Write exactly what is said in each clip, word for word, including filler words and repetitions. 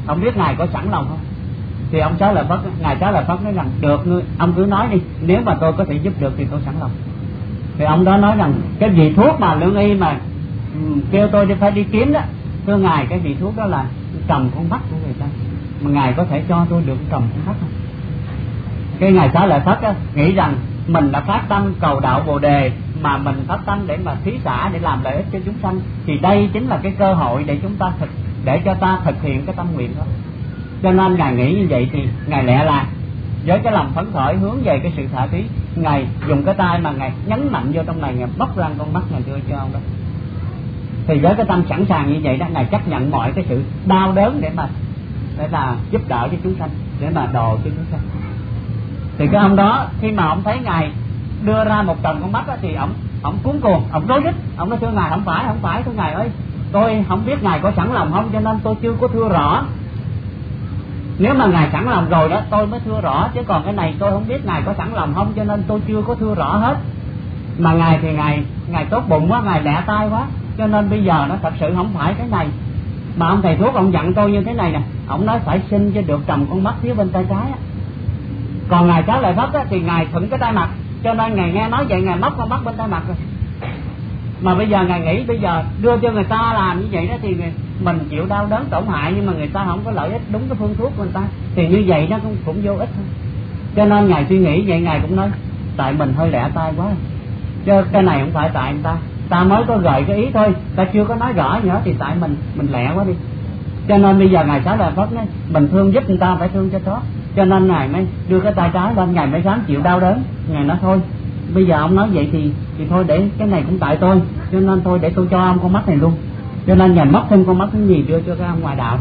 ông biết ngài có sẵn lòng không? Thì ông Xá Lợi Phất, ngài Xá Lợi Phất nói rằng được, ông cứ nói đi, nếu mà tôi có thể giúp được thì tôi sẵn lòng. Thì ông đó nói rằng cái vị thuốc mà lương y mà um, kêu tôi đi phải đi kiếm đó, thưa ngài, cái vị thuốc đó là trồng con mắt của người ta, mà ngài có thể cho tôi được trồng con mắt không? Cái ngài Xá Lợi Phất á, nghĩ rằng mình đã phát tâm cầu đạo Bồ Đề, mà mình phát tâm để mà thí xả, để làm lợi ích cho chúng sanh, thì đây chính là cái cơ hội để chúng ta thực, để cho ta thực hiện cái tâm nguyện đó. Cho nên ngài nghĩ như vậy thì ngài lẹ là với cái lòng phấn khởi hướng về cái sự thả thí, ngài dùng cái tay mà ngài nhấn mạnh vô trong này, ngài bóc ra con mắt ngài đưa cho ông đó. Thì với cái tâm sẵn sàng như vậy đó, ngài chấp nhận mọi cái sự đau đớn để mà để là giúp đỡ cho chúng sanh, để mà độ cho chúng sanh. Thì cái ông đó khi mà ông thấy ngài đưa ra một chồng con mắt đó, thì ông ông cuống cuồng, ông rối rít, ông nói thưa ngài không phải, không phải thưa ngài ơi, tôi không biết ngài có sẵn lòng không, cho nên tôi chưa có thưa rõ. Nếu mà ngài sẵn lòng rồi đó tôi mới thưa rõ, chứ còn cái này tôi không biết ngài có sẵn lòng không, cho nên tôi chưa có thưa rõ hết. Mà ngài thì ngài ngài tốt bụng quá, ngài lẹ tay quá, cho nên bây giờ nó thật sự không phải cái này. Mà ông thầy thuốc ông dặn tôi như thế này nè, ông nói phải xin cho được trồng con mắt phía bên tay trái á. Còn ngài Xá Lợi Phất á, thì ngài thuận cái tay mặt, cho nên ngài nghe nói vậy ngài móc con mắt bên tay mặt rồi. Mà bây giờ ngài nghĩ bây giờ đưa cho người ta làm như vậy đó thì mình chịu đau đớn tổn hại, nhưng mà người ta không có lợi ích đúng cái phương thuốc của người ta, thì như vậy nó cũng, cũng vô ích thôi. Cho nên ngài suy nghĩ vậy, ngài cũng nói tại mình hơi lẹ tay quá, chứ cái này không phải tại người ta, ta mới có gợi cái ý thôi, ta chưa có nói rõ nữa, thì tại mình mình lẹ quá đi. Cho nên bây giờ ngài Xá Lợi Phất nói mình thương giúp người ta phải thương cho tốt, cho nên ngài mới đưa cái tay trái lên, ngài mới dám chịu đau đớn. Ngài nói thôi bây giờ ông nói vậy thì thì thôi, để cái này cũng tại tôi, cho nên thôi để tôi cho ông con mắt này luôn. Cho nên ngài móc thêm con mắt cái gì đưa cho cái ông ngoại đạo.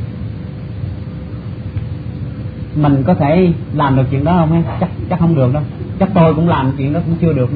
Mình có thể làm được chuyện đó không em? Chắc chắc không được đâu. Chắc tôi cũng làm chuyện đó cũng chưa được.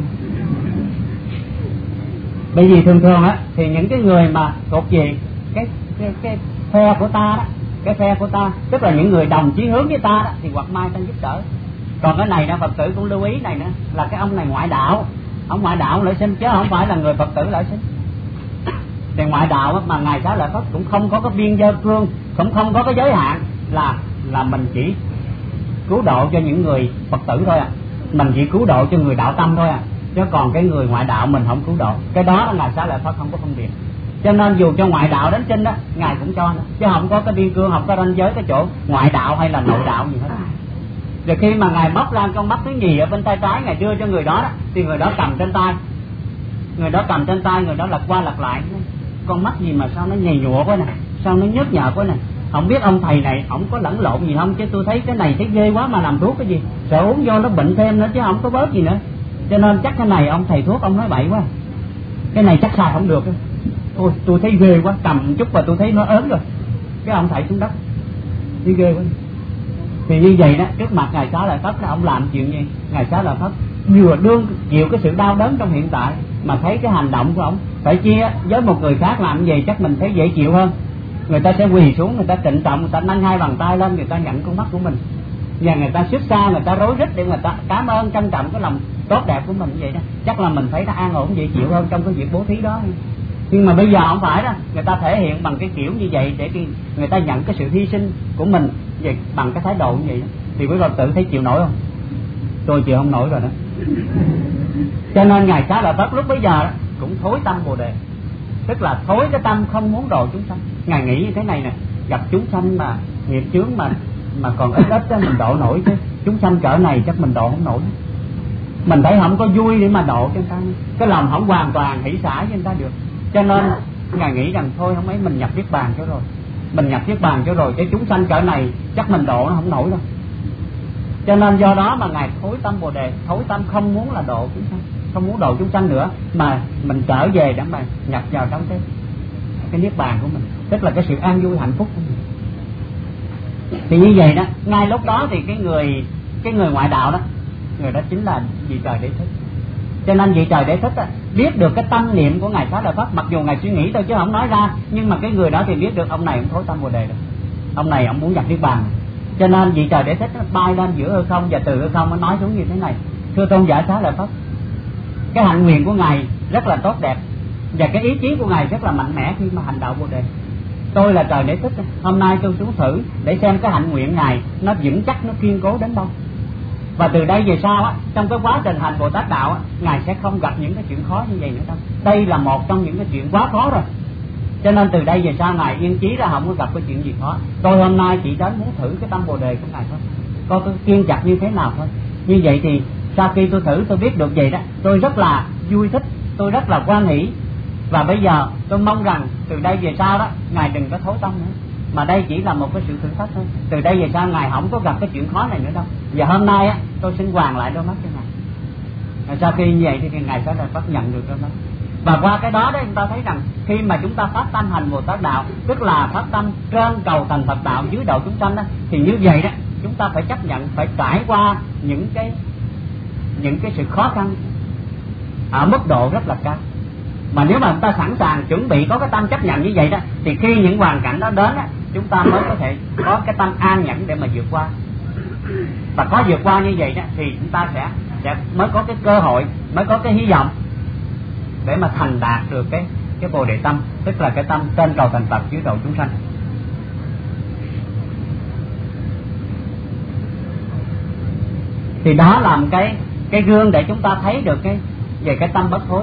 Bởi vì thường thường á thì những cái người mà thuộc về cái cái cái phe của ta đó, cái phe của ta tức là những người đồng chí hướng với ta đó, thì hoặc mai ta giúp đỡ. Còn cái này đó Phật tử cũng lưu ý này nữa, là cái ông này ngoại đạo, ông ngoại đạo lợi sinh chứ không phải là người Phật tử lợi sinh. Thì ngoại đạo mà ngài Xá Lợi Phất cũng không có cái biên giới cương, cũng không có cái giới hạn là là mình chỉ cứu độ cho những người Phật tử thôi à, mình chỉ cứu độ cho người đạo tâm thôi à, chứ còn cái người ngoại đạo mình không cứu độ. Cái đó là ngài Xá Lợi Phất không có phân biệt. Cho nên dù cho ngoại đạo đến trên đó ngài cũng cho nữa, chứ không có cái biên cương, không có ranh giới cái chỗ ngoại đạo hay là nội đạo gì hết. Rồi khi mà ngài móc ra con mắt thứ nhì ở bên tay trái, ngài đưa cho người đó, đó thì người đó cầm trên tay, người đó cầm trên tay, người đó lật qua lật lại, con mắt gì mà sao nó nhầy nhụa quá nè, sao nó nhớt nhợt quá nè, không biết ông thầy này ổng có lẫn lộn gì không, chứ tôi thấy cái này thấy ghê quá mà làm thuốc cái gì, sợ uống vô nó bệnh thêm nữa chứ không có bớt gì nữa. Cho nên chắc cái này ông thầy thuốc ông nói bậy quá, cái này chắc xài không được. Thôi tôi thấy ghê quá, cầm chút và tôi thấy nó ớn rồi, cái ông thầy xuống đất thấy ghê quá. Thì như vậy đó, trước mặt ngài Xá Lợi Phất đó, ông làm chuyện gì? Ngài Xá Lợi Phất vừa đương chịu cái sự đau đớn trong hiện tại, mà thấy cái hành động của ông phải chia với một người khác làm như vậy chắc mình thấy dễ chịu hơn. Người ta sẽ quỳ xuống, người ta trịnh trọng, người ta nâng hai bàn tay lên, người ta nhận con mắt của mình, và người ta xuất xa, người ta rối rít để người ta cảm ơn trân trọng cái lòng tốt đẹp của mình như vậy đó. Chắc là mình thấy nó an ổn dễ chịu hơn trong cái việc bố thí đó. Nhưng mà bây giờ không phải đó, người ta thể hiện bằng cái kiểu như vậy để người ta nhận cái sự hy sinh của mình về bằng cái thái độ như vậy đó. Thì quý Phật tử thấy chịu nổi không? Tôi chịu không nổi rồi đó. Cho nên ngài Xá Lợi Phất lúc bấy giờ đó, cũng thối tâm Bồ Đề, tức là thối cái tâm không muốn độ chúng sanh. Ngài nghĩ như thế này nè, gặp chúng sanh mà nghiệp chướng mà mà còn ít ít đó mình độ nổi, chứ chúng sanh cỡ này chắc mình độ không nổi. Mình thấy không có vui để mà độ cho người ta, cái lòng không hoàn toàn hỷ xả cho người ta được. Cho nên ngài nghĩ rằng thôi không ấy mình nhập niết bàn cho rồi, mình nhập niết bàn cho rồi, cái chúng sanh cỡ này chắc mình độ nó không nổi đâu. Cho nên do đó mà ngài thối tâm Bồ Đề, thối tâm không muốn là độ chúng sanh, không muốn độ chúng sanh nữa, mà mình trở về để mà nhập vào trong cái cái niết bàn của mình, tức là cái sự an vui hạnh phúc của mình. Thì như vậy đó, ngay lúc đó thì cái người cái người ngoại đạo đó, người đó chính là vị trời Đế Thích. Cho nên vị trời Đế Thích á, biết được cái tâm niệm của ngài Xá Lợi Phất, mặc dù ngài suy nghĩ thôi chứ không nói ra, nhưng mà cái người đó thì biết được ông này cũng thối tâm Bồ Đề rồi, ông này ông muốn nhập niết bàn. Cho nên vị trời Đế Thích nó bay lên giữa hư không, và từ hư không nó nói xuống như thế này: thưa tôn giả Xá Lợi Phất, cái hạnh nguyện của ngài rất là tốt đẹp, và cái ý chí của ngài rất là mạnh mẽ khi mà hành đạo Bồ Đề. tôi là trời để thức, hôm nay tôi xuống thử để xem cái hạnh nguyện Ngài nó vững chắc, nó kiên cố đến đâu. Và từ đây về sau á, trong cái quá trình hành Bồ Tát đạo á, Ngài sẽ không gặp những cái chuyện khó như vậy nữa đâu. Đây là một trong những cái chuyện quá khó rồi. Cho nên từ đây về sau Ngài yên chí ra không có gặp cái chuyện gì khó. Tôi hôm nay chỉ đến muốn thử cái tâm Bồ đề của Ngài thôi, coi tôi kiên chặt như thế nào thôi. Như vậy thì sau khi tôi thử tôi biết được vậy đó, tôi rất là vui thích, tôi rất là hoan hỷ. Và bây giờ tôi mong rằng từ đây về sau đó Ngài đừng có thối tâm nữa, mà đây chỉ là một cái sự thử thách thôi. Từ đây về sau Ngài không có gặp cái chuyện khó này nữa đâu. Và hôm nay á, tôi xin hoàn lại đôi mắt cho Ngài. Và sau khi như vậy thì Ngài sẽ là phát nhận được đôi mắt. Và qua cái đó đó chúng ta thấy rằng khi mà chúng ta phát tâm hành Bồ Tát đạo, tức là phát tâm trên cầu thành Phật đạo dưới độ chúng sanh đó, thì như vậy đó chúng ta phải chấp nhận, phải trải qua những cái những cái sự khó khăn ở mức độ rất là cao. Mà nếu mà chúng ta sẵn sàng chuẩn bị có cái tâm chấp nhận như vậy đó, thì khi những hoàn cảnh đó đến á, chúng ta mới có thể có cái tâm an nhẫn để mà vượt qua. Và có vượt qua như vậy đó thì chúng ta sẽ sẽ mới có cái cơ hội, mới có cái hy vọng để mà thành đạt được cái cái Bồ đề tâm, tức là cái tâm trên cầu thành Phật dưới độ chúng sanh. Thì đó là một cái cái gương để chúng ta thấy được cái về cái tâm bất thối.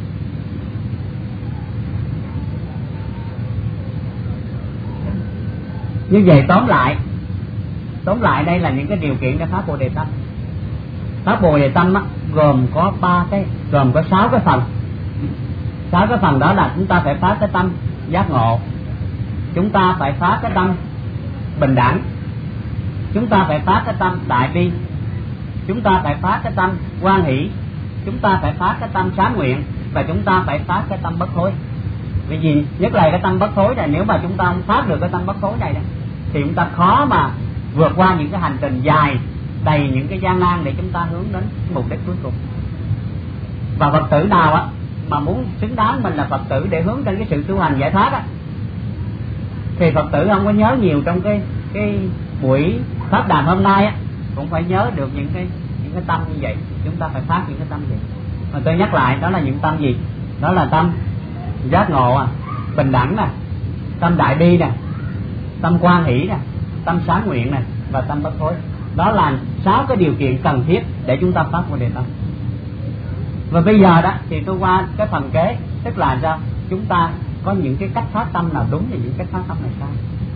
Như vậy tóm lại, tóm lại đây là những cái điều kiện để phát Bồ đề tâm. Phát Bồ đề tâm á, gồm có ba cái, gồm có sáu cái phần. Sáu cái phần đó là chúng ta phải phát cái tâm giác ngộ, chúng ta phải phát cái tâm bình đẳng, chúng ta phải phát cái tâm đại bi, chúng ta phải phát cái tâm hoan hỷ, chúng ta phải phát cái tâm sáng nguyện, và chúng ta phải phát cái tâm bất thối. Vì gì? Nhất là cái tâm bất thối này, nếu mà chúng ta không phát được cái tâm bất thối này đó, thì chúng ta khó mà vượt qua những cái hành trình dài đầy những cái gian nan để chúng ta hướng đến mục đích cuối cùng. Và Phật tử nào á mà muốn xứng đáng mình là Phật tử để hướng đến cái sự tu hành giải thoát á, thì Phật tử không có nhớ nhiều trong cái cái buổi pháp đàm hôm nay á, cũng phải nhớ được những cái những cái tâm như vậy. Chúng ta phải phát những cái tâm gì. Mà tôi nhắc lại, đó là những tâm gì? Đó là tâm giác ngộ, à, bình đẳng nè, tâm đại bi nè, tâm quan hỷ nè, tâm sáng nguyện nè, và tâm bất thối. Đó là sáu cái điều kiện cần thiết để chúng ta phát Bồ đề tâm. Và bây giờ đó thì tôi qua cái phần kế, tức là sao? Chúng ta có những cái cách phát tâm nào đúng và những cách phát tâm này sai.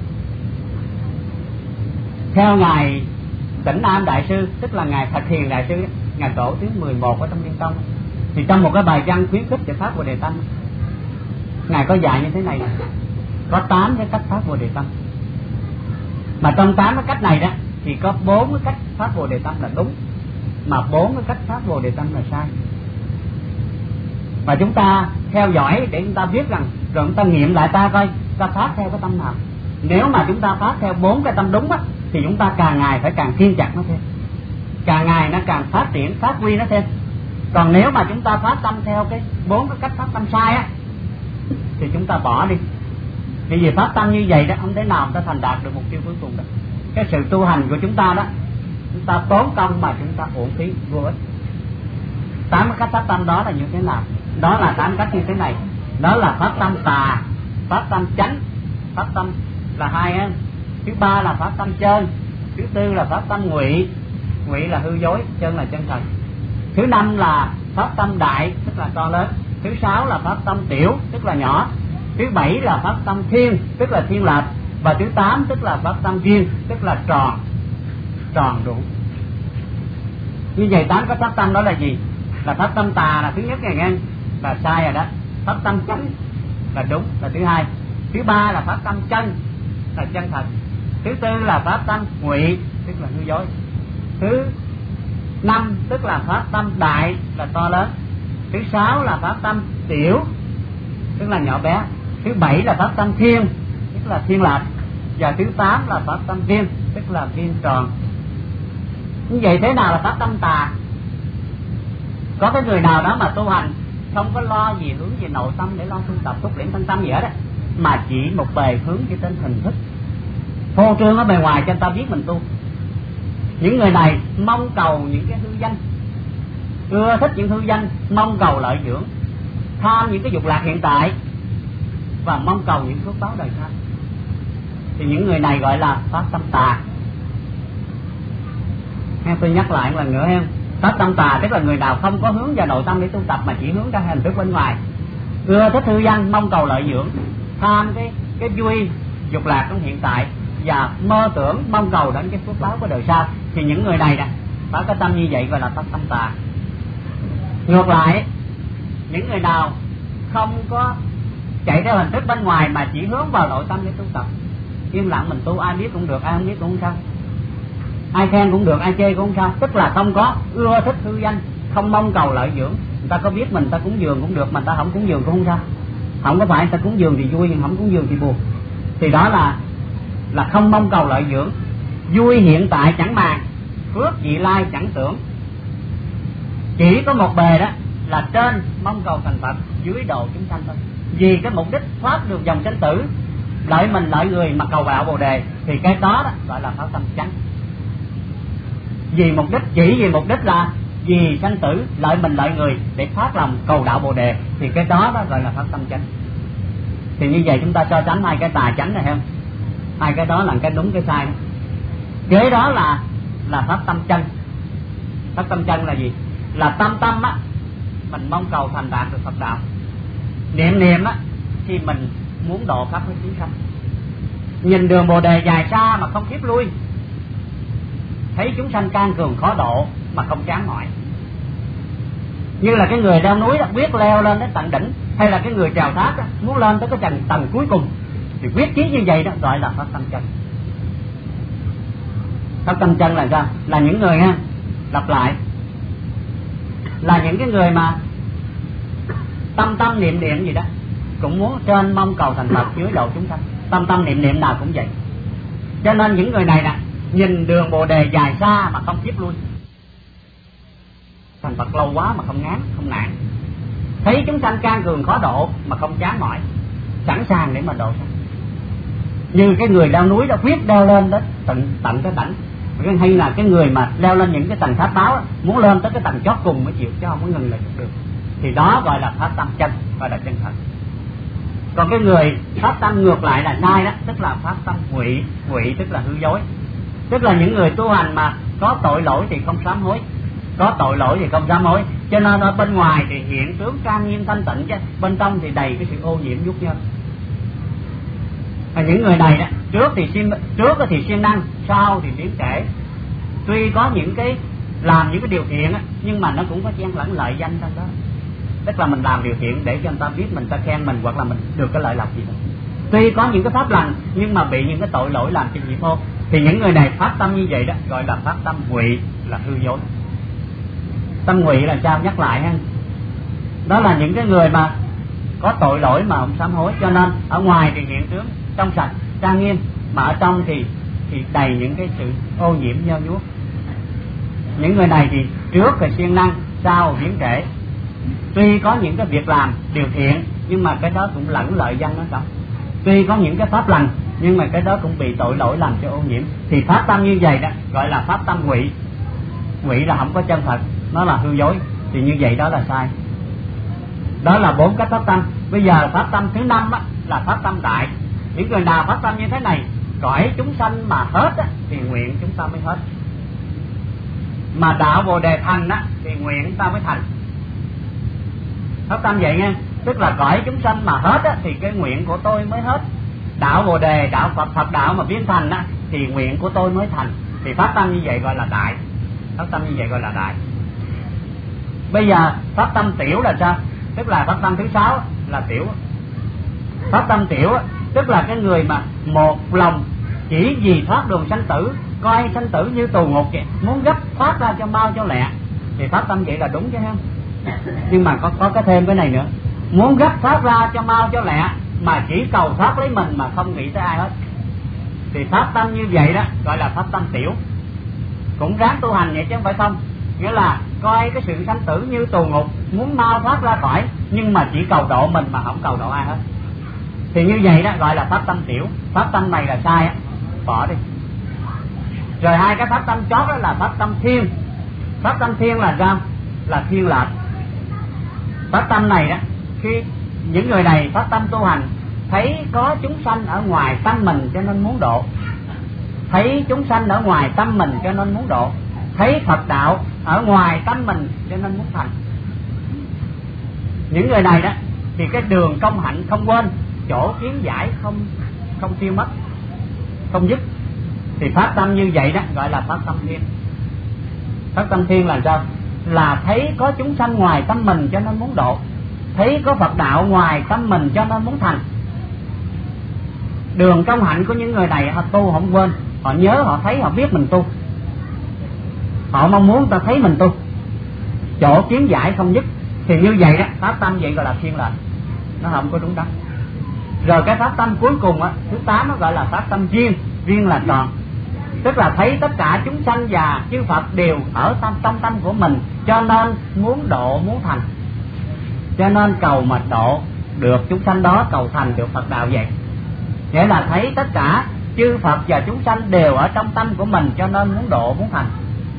Theo ngài Tĩnh Am Đại Sư, tức là ngài Thạch Hiền Đại Sư, ngài tổ thứ mười một ở trong Liên Tông, thì trong một cái bài văn khuyến khích để phát Bồ đề tâm, ngài có dạy như thế này: có tám cái cách phát Bồ đề tâm. Mà trong tám cái cách này đó thì có bốn cái cách phát Bồ đề tâm là đúng, mà bốn cái cách phát Bồ đề tâm là sai. Và chúng ta theo dõi để chúng ta biết rằng, rồi chúng ta nghiệm lại ta coi ta phát theo cái tâm nào. Nếu mà chúng ta phát theo bốn cái tâm đúng á, thì chúng ta càng ngày phải càng kiên chặt nó thêm, càng ngày nó càng phát triển, phát huy nó thêm. Còn nếu mà chúng ta phát tâm theo cái bốn cái cách phát tâm sai á, thì chúng ta bỏ đi. Vì vì phát tâm như vậy đó không thể nào chúng ta thành đạt được mục tiêu cuối cùng đâu. Cái sự tu hành của chúng ta đó, chúng ta tốn công mà chúng ta uổng phí vô ích. Tám cách phát tâm đó là như thế nào? Đó là tám cách như thế này. Đó là phát tâm tà, phát tâm chánh, phát tâm là hai á. Thứ ba là phát tâm chân, thứ tư là phát tâm ngụy, ngụy là hư dối, chân là chân thật. Thứ năm là phát tâm đại, tức là to lớn. Thứ sáu là phát tâm tiểu, tức là nhỏ. Thứ bảy là phát tâm thiên, tức là thiên lệch. Và thứ tám tức là phát tâm duyên, tức là tròn, tròn đủ. Như vậy tám cái phát tâm đó là gì? Là phát tâm tà là thứ nhất này nghe, là sai rồi đó. Phát tâm chánh là đúng, là thứ hai. Thứ ba là phát tâm chân, là chân thật. Thứ tư là phát tâm ngụy, tức là hư dối. Thứ năm tức là phát tâm đại, là to lớn. Thứ sáu là phát tâm tiểu, tức là nhỏ bé. Thứ bảy là phát tâm thiên, tức là thiên lệch. Và thứ tám là phát tâm viên, tức là viên tròn. Như vậy thế nào là phát tâm tà? Có cái người nào đó mà tu hành không có lo gì hướng về nội tâm để lo tu tập túc luyện thân tâm gì hết á, mà chỉ một bề hướng về trên hình thức, phô trương ở bề ngoài cho người ta biết mình tu. Những người này mong cầu những cái hư danh, ưa thích những hư danh, mong cầu lợi dưỡng, tham những cái dục lạc hiện tại, và mong cầu những phước báo đời sau. thì những người này gọi là phát tâm tà. Nghe tôi nhắc lại một lần nữa em, phát tâm tà tức là người nào không có hướng vào nội tâm để tu tập mà chỉ hướng ra hình thức bên ngoài, ưa thích hư danh, mong cầu lợi dưỡng, tham cái cái vui dục lạc trong hiện tại và mơ tưởng mong cầu đến cái phước báo của đời sau, thì những người này nè phải có tâm như vậy gọi là phát tâm tà. Ngược lại, những người nào không có chạy theo hình thức bên ngoài mà chỉ hướng vào nội tâm để tu tập, im lặng mình tu, ai biết cũng được, ai không biết cũng không sao, ai khen cũng được, ai chê cũng không sao, tức là không có ưa thích hư danh, không mong cầu lợi dưỡng. Người ta có biết mình ta cúng dường cũng được, mà người ta không cúng dường cũng không sao, không có phải người ta cúng dường thì vui, không cúng dường thì buồn, thì đó là là không mong cầu lợi dưỡng. Vui hiện tại chẳng màng, phước vị lai chẳng tưởng, chỉ có một bề đó là trên mong cầu thành Phật, dưới độ chúng sanh thôi. Vì cái mục đích thoát được dòng sanh tử, lợi mình lợi người mà cầu đạo Bồ đề, thì cái đó, đó gọi là phát tâm chánh. Vì mục đích, chỉ vì mục đích là vì sanh tử, lợi mình lợi người để thoát lòng cầu đạo Bồ đề, thì cái đó đó gọi là phát tâm chánh. Thì như vậy chúng ta so sánh hai cái tà chánh này không? Hai cái đó là cái đúng cái sai đó. Kế đó là là pháp tâm chân. Pháp tâm chân là gì? Là tâm tâm á mình mong cầu thành đạt được Phật đạo, niệm niệm á thì mình muốn độ khắp với chúng sanh, nhìn đường Bồ đề dài xa mà không khiếp lui, thấy chúng sanh can cường khó độ mà không chán mỏi. Như là cái người leo núi đó, biết leo lên đến tận đỉnh, hay là cái người trèo thác đó, muốn lên tới cái tầng tầng cuối cùng, thì quyết chí như vậy đó gọi là phát tâm chân. Phát tâm chân là sao? Là những người ha, lặp lại, là những cái người mà tâm tâm niệm niệm gì đó cũng muốn trên mong cầu thành Phật, dưới độ chúng sanh, tâm tâm niệm niệm nào cũng vậy. Cho nên những người này nè, nhìn đường Bồ đề dài xa mà không kiếp lui, thành Phật lâu quá mà không ngán, không nản, thấy chúng sanh can cường khó độ mà không chán mỏi, sẵn sàng để mà độ sanh. Như cái người leo núi đó, quyết leo lên đến tận tận cái đỉnh, hay là cái người mà leo lên những cái tầng tháp báo đó, muốn lên tới cái tầng chót cùng mới chịu, chứ không có ngừng lại được. Thì đó gọi là phát tâm chân, gọi là chân thật. Còn cái người phát tâm ngược lại là sai đó, tức là phát tâm ngụy. Ngụy tức là hư dối, tức là những người tu hành mà có tội lỗi thì không sám hối, có tội lỗi thì không sám hối. Cho nên ở bên ngoài thì hiện tướng trang nghiêm thanh tịnh, chứ bên trong thì đầy cái sự ô nhiễm nhút nhơ. Và những người này đó, trước thì siêng trước thì siêng năng, sau thì biến trễ. Tuy có những cái làm những cái điều thiện á, nhưng mà nó cũng có chen lẫn lợi danh trong đó. Tức là mình làm điều thiện để cho người ta biết mình, ta khen mình, hoặc là mình được cái lợi lộc gì đó. Tuy có những cái pháp lành nhưng mà bị những cái tội lỗi làm cho nhiễm ô. Thì những người này phát tâm như vậy đó gọi là phát tâm ngụy, là hư dối. Tâm ngụy là sao? Nhắc lại ha, đó là những cái người mà có tội lỗi mà không sám hối, cho nên ở ngoài thì hiện tướng trong sạch trang nghiêm, mà ở trong thì thì đầy những cái sự ô nhiễm nhơ nhuốc. Những người này thì trước thì siêng năng, sau biến trễ. Tuy có những cái việc làm điều thiện nhưng mà cái đó cũng lẫn lợi danh nó trong. Tuy có những cái pháp lành nhưng mà cái đó cũng bị tội lỗi làm cho ô nhiễm. Thì phát tâm như vậy đó gọi là phát tâm ngụy. Ngụy là không có chân thật, nó là hư dối. Thì như vậy đó là sai. Đó là bốn cách phát tâm. Bây giờ phát tâm thứ năm á, là phát tâm đại. Những người nào phát tâm như thế này, cõi chúng sanh mà hết á, thì nguyện chúng ta mới hết. Mà đạo Bồ đề thành á, thì nguyện chúng ta mới thành. Phát tâm vậy nghe, tức là cõi chúng sanh mà hết á, thì cái nguyện của tôi mới hết. Đạo Bồ đề, đạo Phật, Phật đạo mà biến thành á, thì nguyện của tôi mới thành. Thì phát tâm như vậy gọi là đại. Phát tâm như vậy gọi là đại. Bây giờ phát tâm tiểu là sao? Tức là phát tâm thứ sáu là tiểu. Phát tâm tiểu tức là cái người mà một lòng chỉ vì thoát đường sanh tử, coi sanh tử như tù ngục vậy, muốn gấp thoát ra cho mau cho lẹ, thì phát tâm vậy là đúng chứ không? Nhưng mà có có cái thêm cái này nữa, muốn gấp thoát ra cho mau cho lẹ mà chỉ cầu thoát lấy mình mà không nghĩ tới ai hết, thì phát tâm như vậy đó gọi là phát tâm tiểu. Cũng ráng tu hành vậy chứ không phải không, nghĩa là coi cái sự sanh tử như tù ngục, muốn mau thoát ra khỏi nhưng mà chỉ cầu độ mình mà không cầu độ ai hết. Thì như vậy đó gọi là phát tâm tiểu. Phát tâm này là sai á, bỏ đi. Rồi hai cái phát tâm chót đó là phát tâm thiên. Phát tâm thiên là sao? Là thiên lệch. Phát tâm này đó, khi những người này phát tâm tu hành thấy có chúng sanh ở ngoài tâm mình cho nên muốn độ, thấy chúng sanh ở ngoài tâm mình cho nên muốn độ, thấy Phật đạo ở ngoài tâm mình cho nên muốn thành. Những người này đó thì cái đường công hạnh không quên, chỗ kiến giải không không tiêu mất, không dứt, thì phát tâm như vậy đó gọi là phát tâm thiên. Phát tâm thiên là sao? Là thấy có chúng sanh ngoài tâm mình cho nên muốn độ, thấy có Phật đạo ngoài tâm mình cho nên muốn thành. Đường công hạnh của những người này họ tu không quên, họ nhớ, họ thấy, họ biết mình tu, họ mong muốn ta thấy mình tu, chỗ kiến giải không dứt. Thì như vậy đó, phát tâm vậy gọi là thiên lệnh, nó không có đúng đắn. Rồi cái phát tâm cuối cùng á, thứ tám, nó gọi là phát tâm duyên. Duyên là tròn, tức là thấy tất cả chúng sanh và chư Phật đều ở tâm trong tâm của mình cho nên muốn độ, muốn thành, cho nên cầu mà độ được chúng sanh đó, cầu thành được Phật đạo vậy. Nghĩa là thấy tất cả chư Phật và chúng sanh đều ở trong tâm của mình cho nên muốn độ, muốn thành.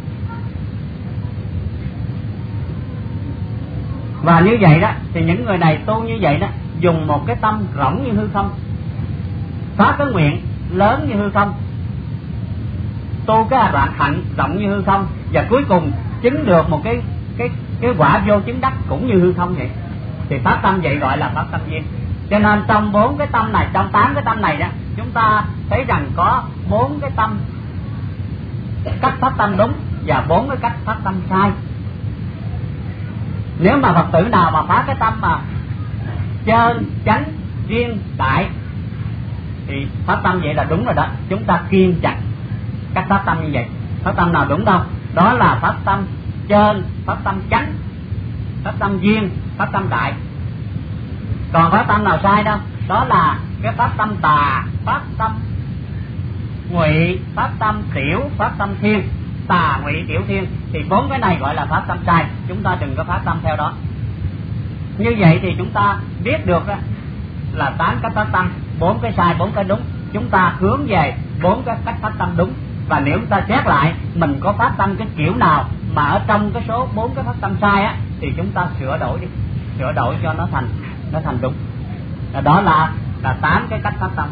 Và như vậy đó thì những người này tu như vậy đó, dùng một cái tâm rỗng như hư không, phát cái nguyện lớn như hư không, tu cái đoạn hạnh rộng như hư không, và cuối cùng chứng được một cái cái cái quả vô chứng đắc cũng như hư không vậy. Thì phát tâm vậy gọi là phát tâm duyên. Cho nên trong bốn cái tâm này, trong tám cái tâm này đó, chúng ta thấy rằng có bốn cái tâm cách phát tâm đúng và bốn cái cách phát tâm sai. Nếu mà Phật tử nào mà phát cái tâm mà chân chánh duyên đại thì phát tâm vậy là đúng rồi đó. Chúng ta kiên chặt cách phát tâm như vậy. Phát tâm nào đúng đâu? Đó là phát tâm chân, phát tâm chánh, phát tâm duyên, phát tâm đại. Còn phát tâm nào sai đâu? Đó là cái phát tâm tà, phát tâm ngụy, phát tâm tiểu, phát tâm thiên. Tà, ngụy, tiểu, thiên thì bốn cái này gọi là phát tâm sai. Chúng ta đừng có phát tâm theo đó. Như vậy thì chúng ta biết được đó, là tám cách phát tâm, bốn cái sai, bốn cái đúng. Chúng ta hướng về bốn cái cách phát tâm đúng. Và nếu chúng ta xét lại mình có phát tâm cái kiểu nào mà ở trong cái số bốn cái phát tâm sai á, thì chúng ta sửa đổi đi, sửa đổi cho nó thành nó thành đúng. Đó là là tám cái cách phát tâm.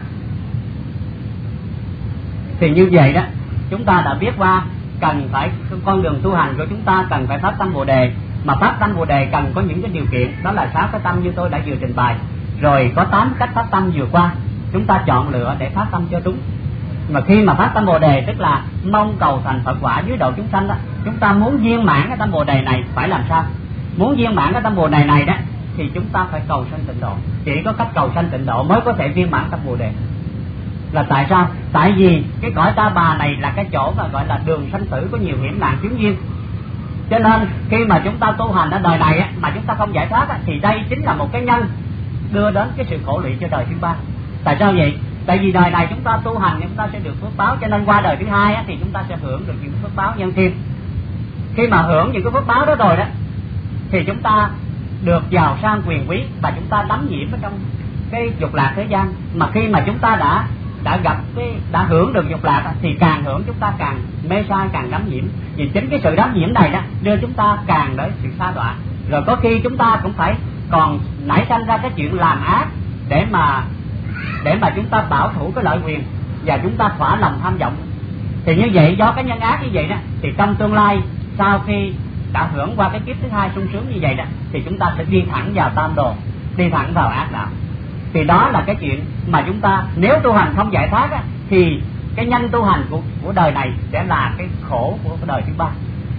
Thì như vậy đó, chúng ta đã biết qua cần phải con đường tu hành của chúng ta cần phải phát tâm Bồ đề. Mà phát tâm Bồ đề cần có những cái điều kiện, đó là sáu cái tâm như tôi đã vừa trình bày. Rồi có tám cách phát tâm vừa qua, chúng ta chọn lựa để phát tâm cho đúng. Mà khi mà phát tâm Bồ đề tức là mong cầu thành Phật quả dưới độ chúng sanh đó, chúng ta muốn viên mãn cái tâm Bồ đề này phải làm sao? Muốn viên mãn cái tâm Bồ đề này đó thì chúng ta phải cầu sanh tịnh độ. Chỉ có cách cầu sanh tịnh độ mới có thể viên mãn tâm Bồ đề. Là tại sao? Tại vì cái cõi Ta Bà này là cái chỗ mà gọi là đường sanh tử, có nhiều hiểm nạn chứng duyên. Cho nên khi mà chúng ta tu hành ở đời này á, mà chúng ta không giải thoát á, thì đây chính là một cái nhân đưa đến cái sự khổ lụy cho đời thứ ba. Tại sao vậy? Tại vì đời này chúng ta tu hành chúng ta sẽ được phước báo, cho nên qua đời thứ hai á, thì chúng ta sẽ hưởng được những phước báo nhân thiên. Khi mà hưởng những cái phước báo đó rồi đó thì chúng ta được giàu sang quyền quý và chúng ta đắm nhiễm ở trong cái dục lạc thế gian. Mà khi mà chúng ta đã đã gặp cái đã hưởng được dục lạc thì càng hưởng chúng ta càng mê sai, càng đắm nhiễm. Vì chính cái sự đắm nhiễm này đó đưa chúng ta càng đến sự sa đọa. Rồi có khi chúng ta cũng phải còn nảy sinh ra cái chuyện làm ác để mà để mà chúng ta bảo thủ cái lợi quyền và chúng ta thỏa lòng tham vọng. Thì như vậy, do cái nhân ác như vậy đó, thì trong tương lai sau khi đã hưởng qua cái kiếp thứ hai sung sướng như vậy đó, thì chúng ta sẽ đi thẳng vào tam đồ, đi thẳng vào ác đạo. Thì đó là cái chuyện mà chúng ta nếu tu hành không giải thoát á, thì cái nhân tu hành của, của đời này sẽ là cái khổ của cái đời thứ ba.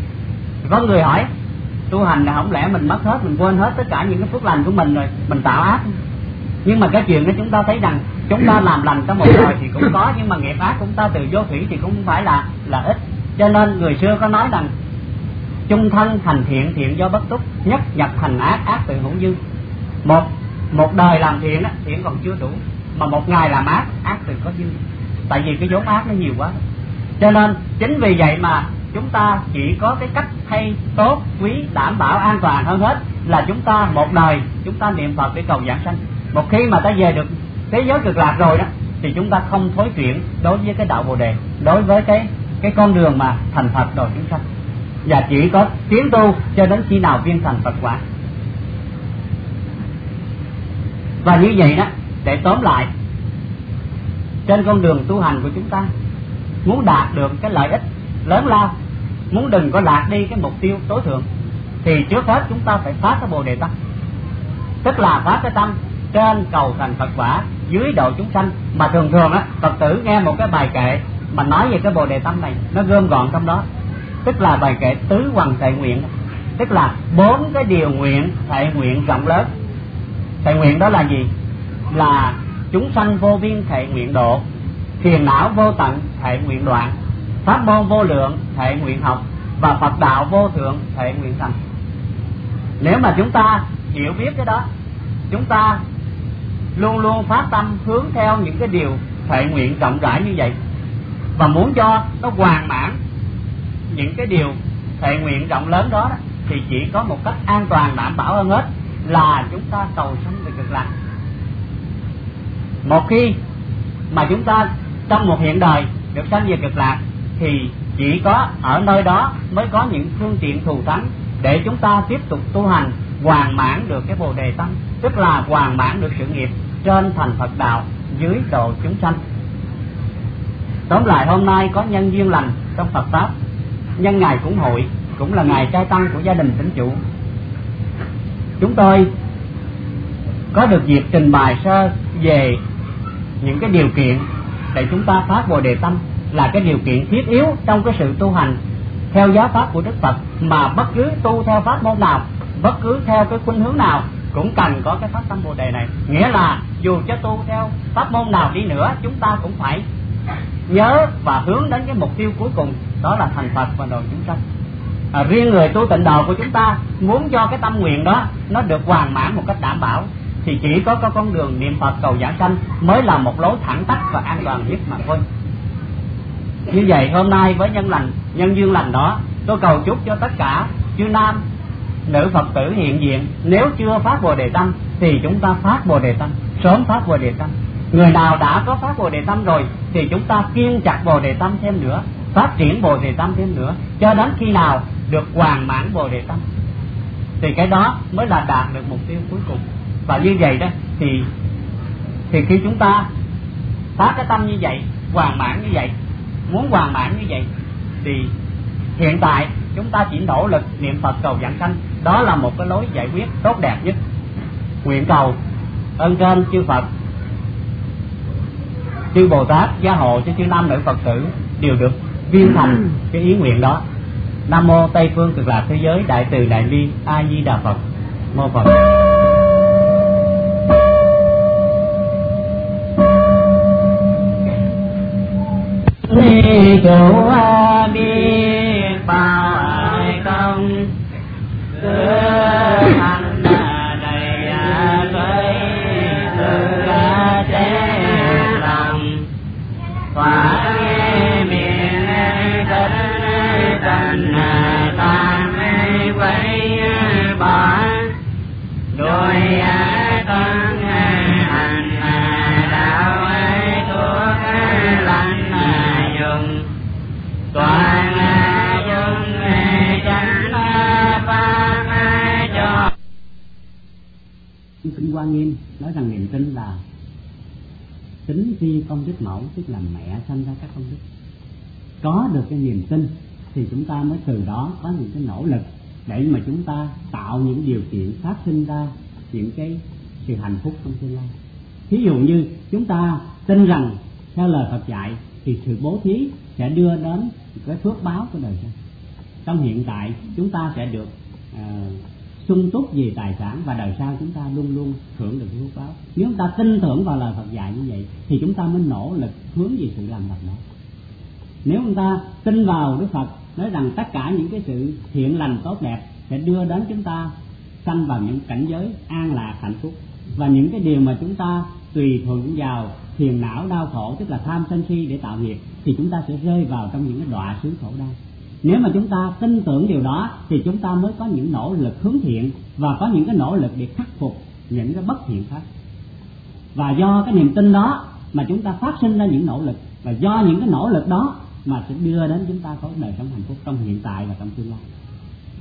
Có người hỏi tu hành là không lẽ mình mất hết, mình quên hết tất cả những cái phước lành của mình rồi mình tạo ác? Nhưng mà cái chuyện đó chúng ta thấy rằng chúng ta làm lành trong một đời thì cũng có, nhưng mà nghiệp ác của chúng ta từ vô thủy thì cũng không phải là là ít. Cho nên người xưa có nói rằng chung thân thành thiện, thiện do bất túc, nhất nhập thành ác, ác tự hữu dư. Một một đời làm thiện á, thiện còn chưa đủ, mà một ngày làm ác, ác tự có dư. Tại vì cái vốn ác nó nhiều quá. Cho nên chính vì vậy mà chúng ta chỉ có cái cách hay, tốt, quý, đảm bảo an toàn hơn hết là chúng ta một đời chúng ta niệm Phật để cầu giảng sanh. Một khi mà ta về được thế giới cực lạc rồi đó thì chúng ta không thối chuyển đối với cái đạo Bồ đề, đối với cái cái con đường mà thành Phật độ chúng sanh, và chỉ có tiến tu cho đến khi nào viên thành Phật quả. Và như vậy đó Để tóm lại, trên con đường tu hành của chúng ta, muốn đạt được cái lợi ích lớn lao, muốn đừng có lạc đi cái mục tiêu tối thượng, thì trước hết chúng ta phải phát cái Bồ Đề tâm. Tức là phát cái tâm trên cầu thành Phật quả, dưới độ chúng sanh. Mà thường thường á, Phật tử nghe một cái bài kệ mà nói về cái Bồ Đề tâm này, nó gom gọn trong đó. Tức là bài kệ tứ hoằng thệ nguyện, tức là bốn cái điều nguyện thệ nguyện rộng lớn. Thệ nguyện đó là gì? Là chúng sanh vô biên thệ nguyện độ, phiền não vô tận thệ nguyện đoạn, pháp môn vô lượng thệ nguyện học, và Phật đạo vô thượng thệ nguyện thành. Nếu mà chúng ta hiểu biết cái đó, chúng ta luôn luôn phát tâm hướng theo những cái điều thệ nguyện rộng rãi như vậy, và muốn cho nó hoàn mãn những cái điều thệ nguyện rộng lớn đó, đó thì chỉ có một cách an toàn đảm bảo hơn hết là chúng ta cầu sanh về cực lạc. Một khi mà chúng ta trong một hiện đời được sanh về cực lạc thì chỉ có ở nơi đó mới có những phương tiện thù thắng để chúng ta tiếp tục tu hành, hoàn mãn được cái Bồ Đề tâm, tức là hoàn mãn được sự nghiệp trên thành Phật đạo, dưới độ chúng sanh. Tóm lại, hôm nay có nhân duyên lành trong Phật pháp, nhân ngày cúng hội, cũng là ngày trai tăng của gia đình Tĩnh Trụ, chúng tôi có được dịp trình bày sơ về những cái điều kiện để chúng ta phát Bồ Đề tâm, là cái điều kiện thiết yếu trong cái sự tu hành theo giáo pháp của Đức Phật. Mà bất cứ tu theo pháp môn nào, bất cứ theo cái khuynh hướng nào cũng cần có cái phát tâm Bồ Đề này. Nghĩa là dù cho tu theo pháp môn nào đi nữa, chúng ta cũng phải nhớ và hướng đến cái mục tiêu cuối cùng, đó là thành Phật và độ chúng sanh. À, riêng người tu tịnh độ của chúng ta muốn cho cái tâm nguyện đó nó được hoàn mãn một cách đảm bảo, thì chỉ có có con đường niệm Phật cầu giảng sanh mới là một lối thẳng tắp và an toàn nhất mà thôi. Như vậy hôm nay với nhân lành, nhân duyên lành đó, tôi cầu chúc cho tất cả chư nam nữ Phật tử hiện diện, nếu chưa phát Bồ Đề tâm thì chúng ta phát Bồ Đề tâm, sớm phát Bồ Đề tâm. Người nào đã có phát Bồ Đề tâm rồi thì chúng ta kiên chặt Bồ Đề tâm thêm nữa, phát triển Bồ Đề tâm thêm nữa, cho đến khi nào được hoàn mãn Bồ Đề tâm, thì cái đó mới là đạt được mục tiêu cuối cùng. Và như vậy đó thì thì khi chúng ta phát cái tâm như vậy, hoàn mãn như vậy, muốn hoàn mãn như vậy, thì hiện tại chúng ta chỉ nỗ lực niệm Phật cầu giảng sanh, đó là một cái lối giải quyết tốt đẹp nhất. Nguyện cầu ơn trên chư Phật, chư Bồ Tát gia hộ cho chư nam nữ Phật tử đều được viên thành cái ý nguyện đó. Nam mô Tây phương Cực Lạc thế giới Đại từ Đại bi A Di Đà Phật. Mô Phật. Ni chủ a biết bao ai công cứ hành đầy với sự chế lòng quả miệng tình tình tam quay bỏ đôi con hành đạo thuốc lành dùng toàn dùng chẳng phá cho. Kinh Hoa Nghiêm nói rằng niềm tin là tính phi công đức mẫu, tức là mẹ sanh ra các công đức. Có được cái niềm tin thì chúng ta mới từ đó có những cái nỗ lực để mà chúng ta tạo những điều kiện phát sinh ra những cái sự hạnh phúc trong tương lai. Ví dụ như chúng ta tin rằng theo lời Phật dạy thì sự bố thí sẽ đưa đến cái phước báo của đời sau. Trong hiện tại chúng ta sẽ được uh, sung túc về tài sản, và đời sau chúng ta luôn luôn hưởng được phước báo. Nếu chúng ta tin tưởng vào lời Phật dạy như vậy thì chúng ta mới nỗ lực hướng về sự làm Phật đó. Nếu chúng ta tin vào Đức Phật nói rằng tất cả những cái sự thiện lành tốt đẹp sẽ đưa đến chúng ta sanh vào những cảnh giới an lạc hạnh phúc, và những cái điều mà chúng ta tùy thuận vào phiền não đau khổ, tức là tham sân si để tạo nghiệp, thì chúng ta sẽ rơi vào trong những cái đọa xứ khổ đau. Nếu mà chúng ta tin tưởng điều đó thì chúng ta mới có những nỗ lực hướng thiện và có những cái nỗ lực để khắc phục những cái bất thiện khác. Và do cái niềm tin đó mà chúng ta phát sinh ra những nỗ lực, và do những cái nỗ lực đó mà sẽ đưa đến chúng ta có đời sống hạnh phúc trong hiện tại và trong tương lai.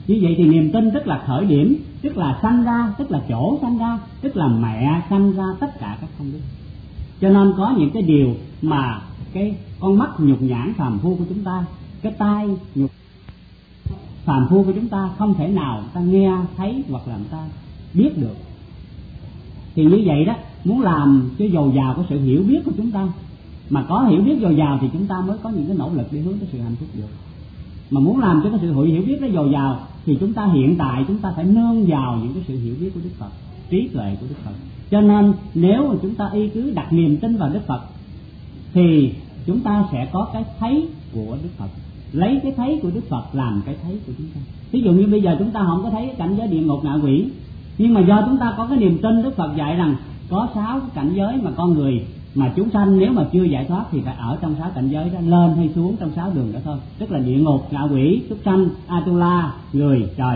Như vậy thì niềm tin tức là khởi điểm, tức là sanh ra, tức là chỗ sanh ra, tức là mẹ sanh ra tất cả các công đức. Cho nên có những cái điều mà cái con mắt nhục nhãn phàm phu của chúng ta, cái tai nhục phàm phu của chúng ta không thể nào ta nghe thấy hoặc là ta biết được. Thì như vậy đó, muốn làm cho dồi dào của sự hiểu biết của chúng ta, mà có hiểu biết dồi dào thì chúng ta mới có những cái nỗ lực để hướng tới sự hạnh phúc được. Mà muốn làm cho cái sự hiểu biết nó dồi dào thì chúng ta hiện tại chúng ta phải nương vào những cái sự hiểu biết của Đức Phật, trí tuệ của Đức Phật. Cho nên nếu mà chúng ta y cứ đặt niềm tin vào Đức Phật thì chúng ta sẽ có cái thấy của Đức Phật, lấy cái thấy của Đức Phật làm cái thấy của chúng ta. Ví dụ như bây giờ chúng ta không có thấy cảnh giới địa ngục ngạ quỷ, nhưng mà do chúng ta có cái niềm tin Đức Phật dạy rằng có sáu cảnh giới mà con người mà chúng sanh nếu mà chưa giải thoát thì phải ở trong sáu cảnh giới đó, lên hay xuống trong sáu đường đó thôi, tức là địa ngục, ngạ quỷ, súc sanh, Atula, người, trời.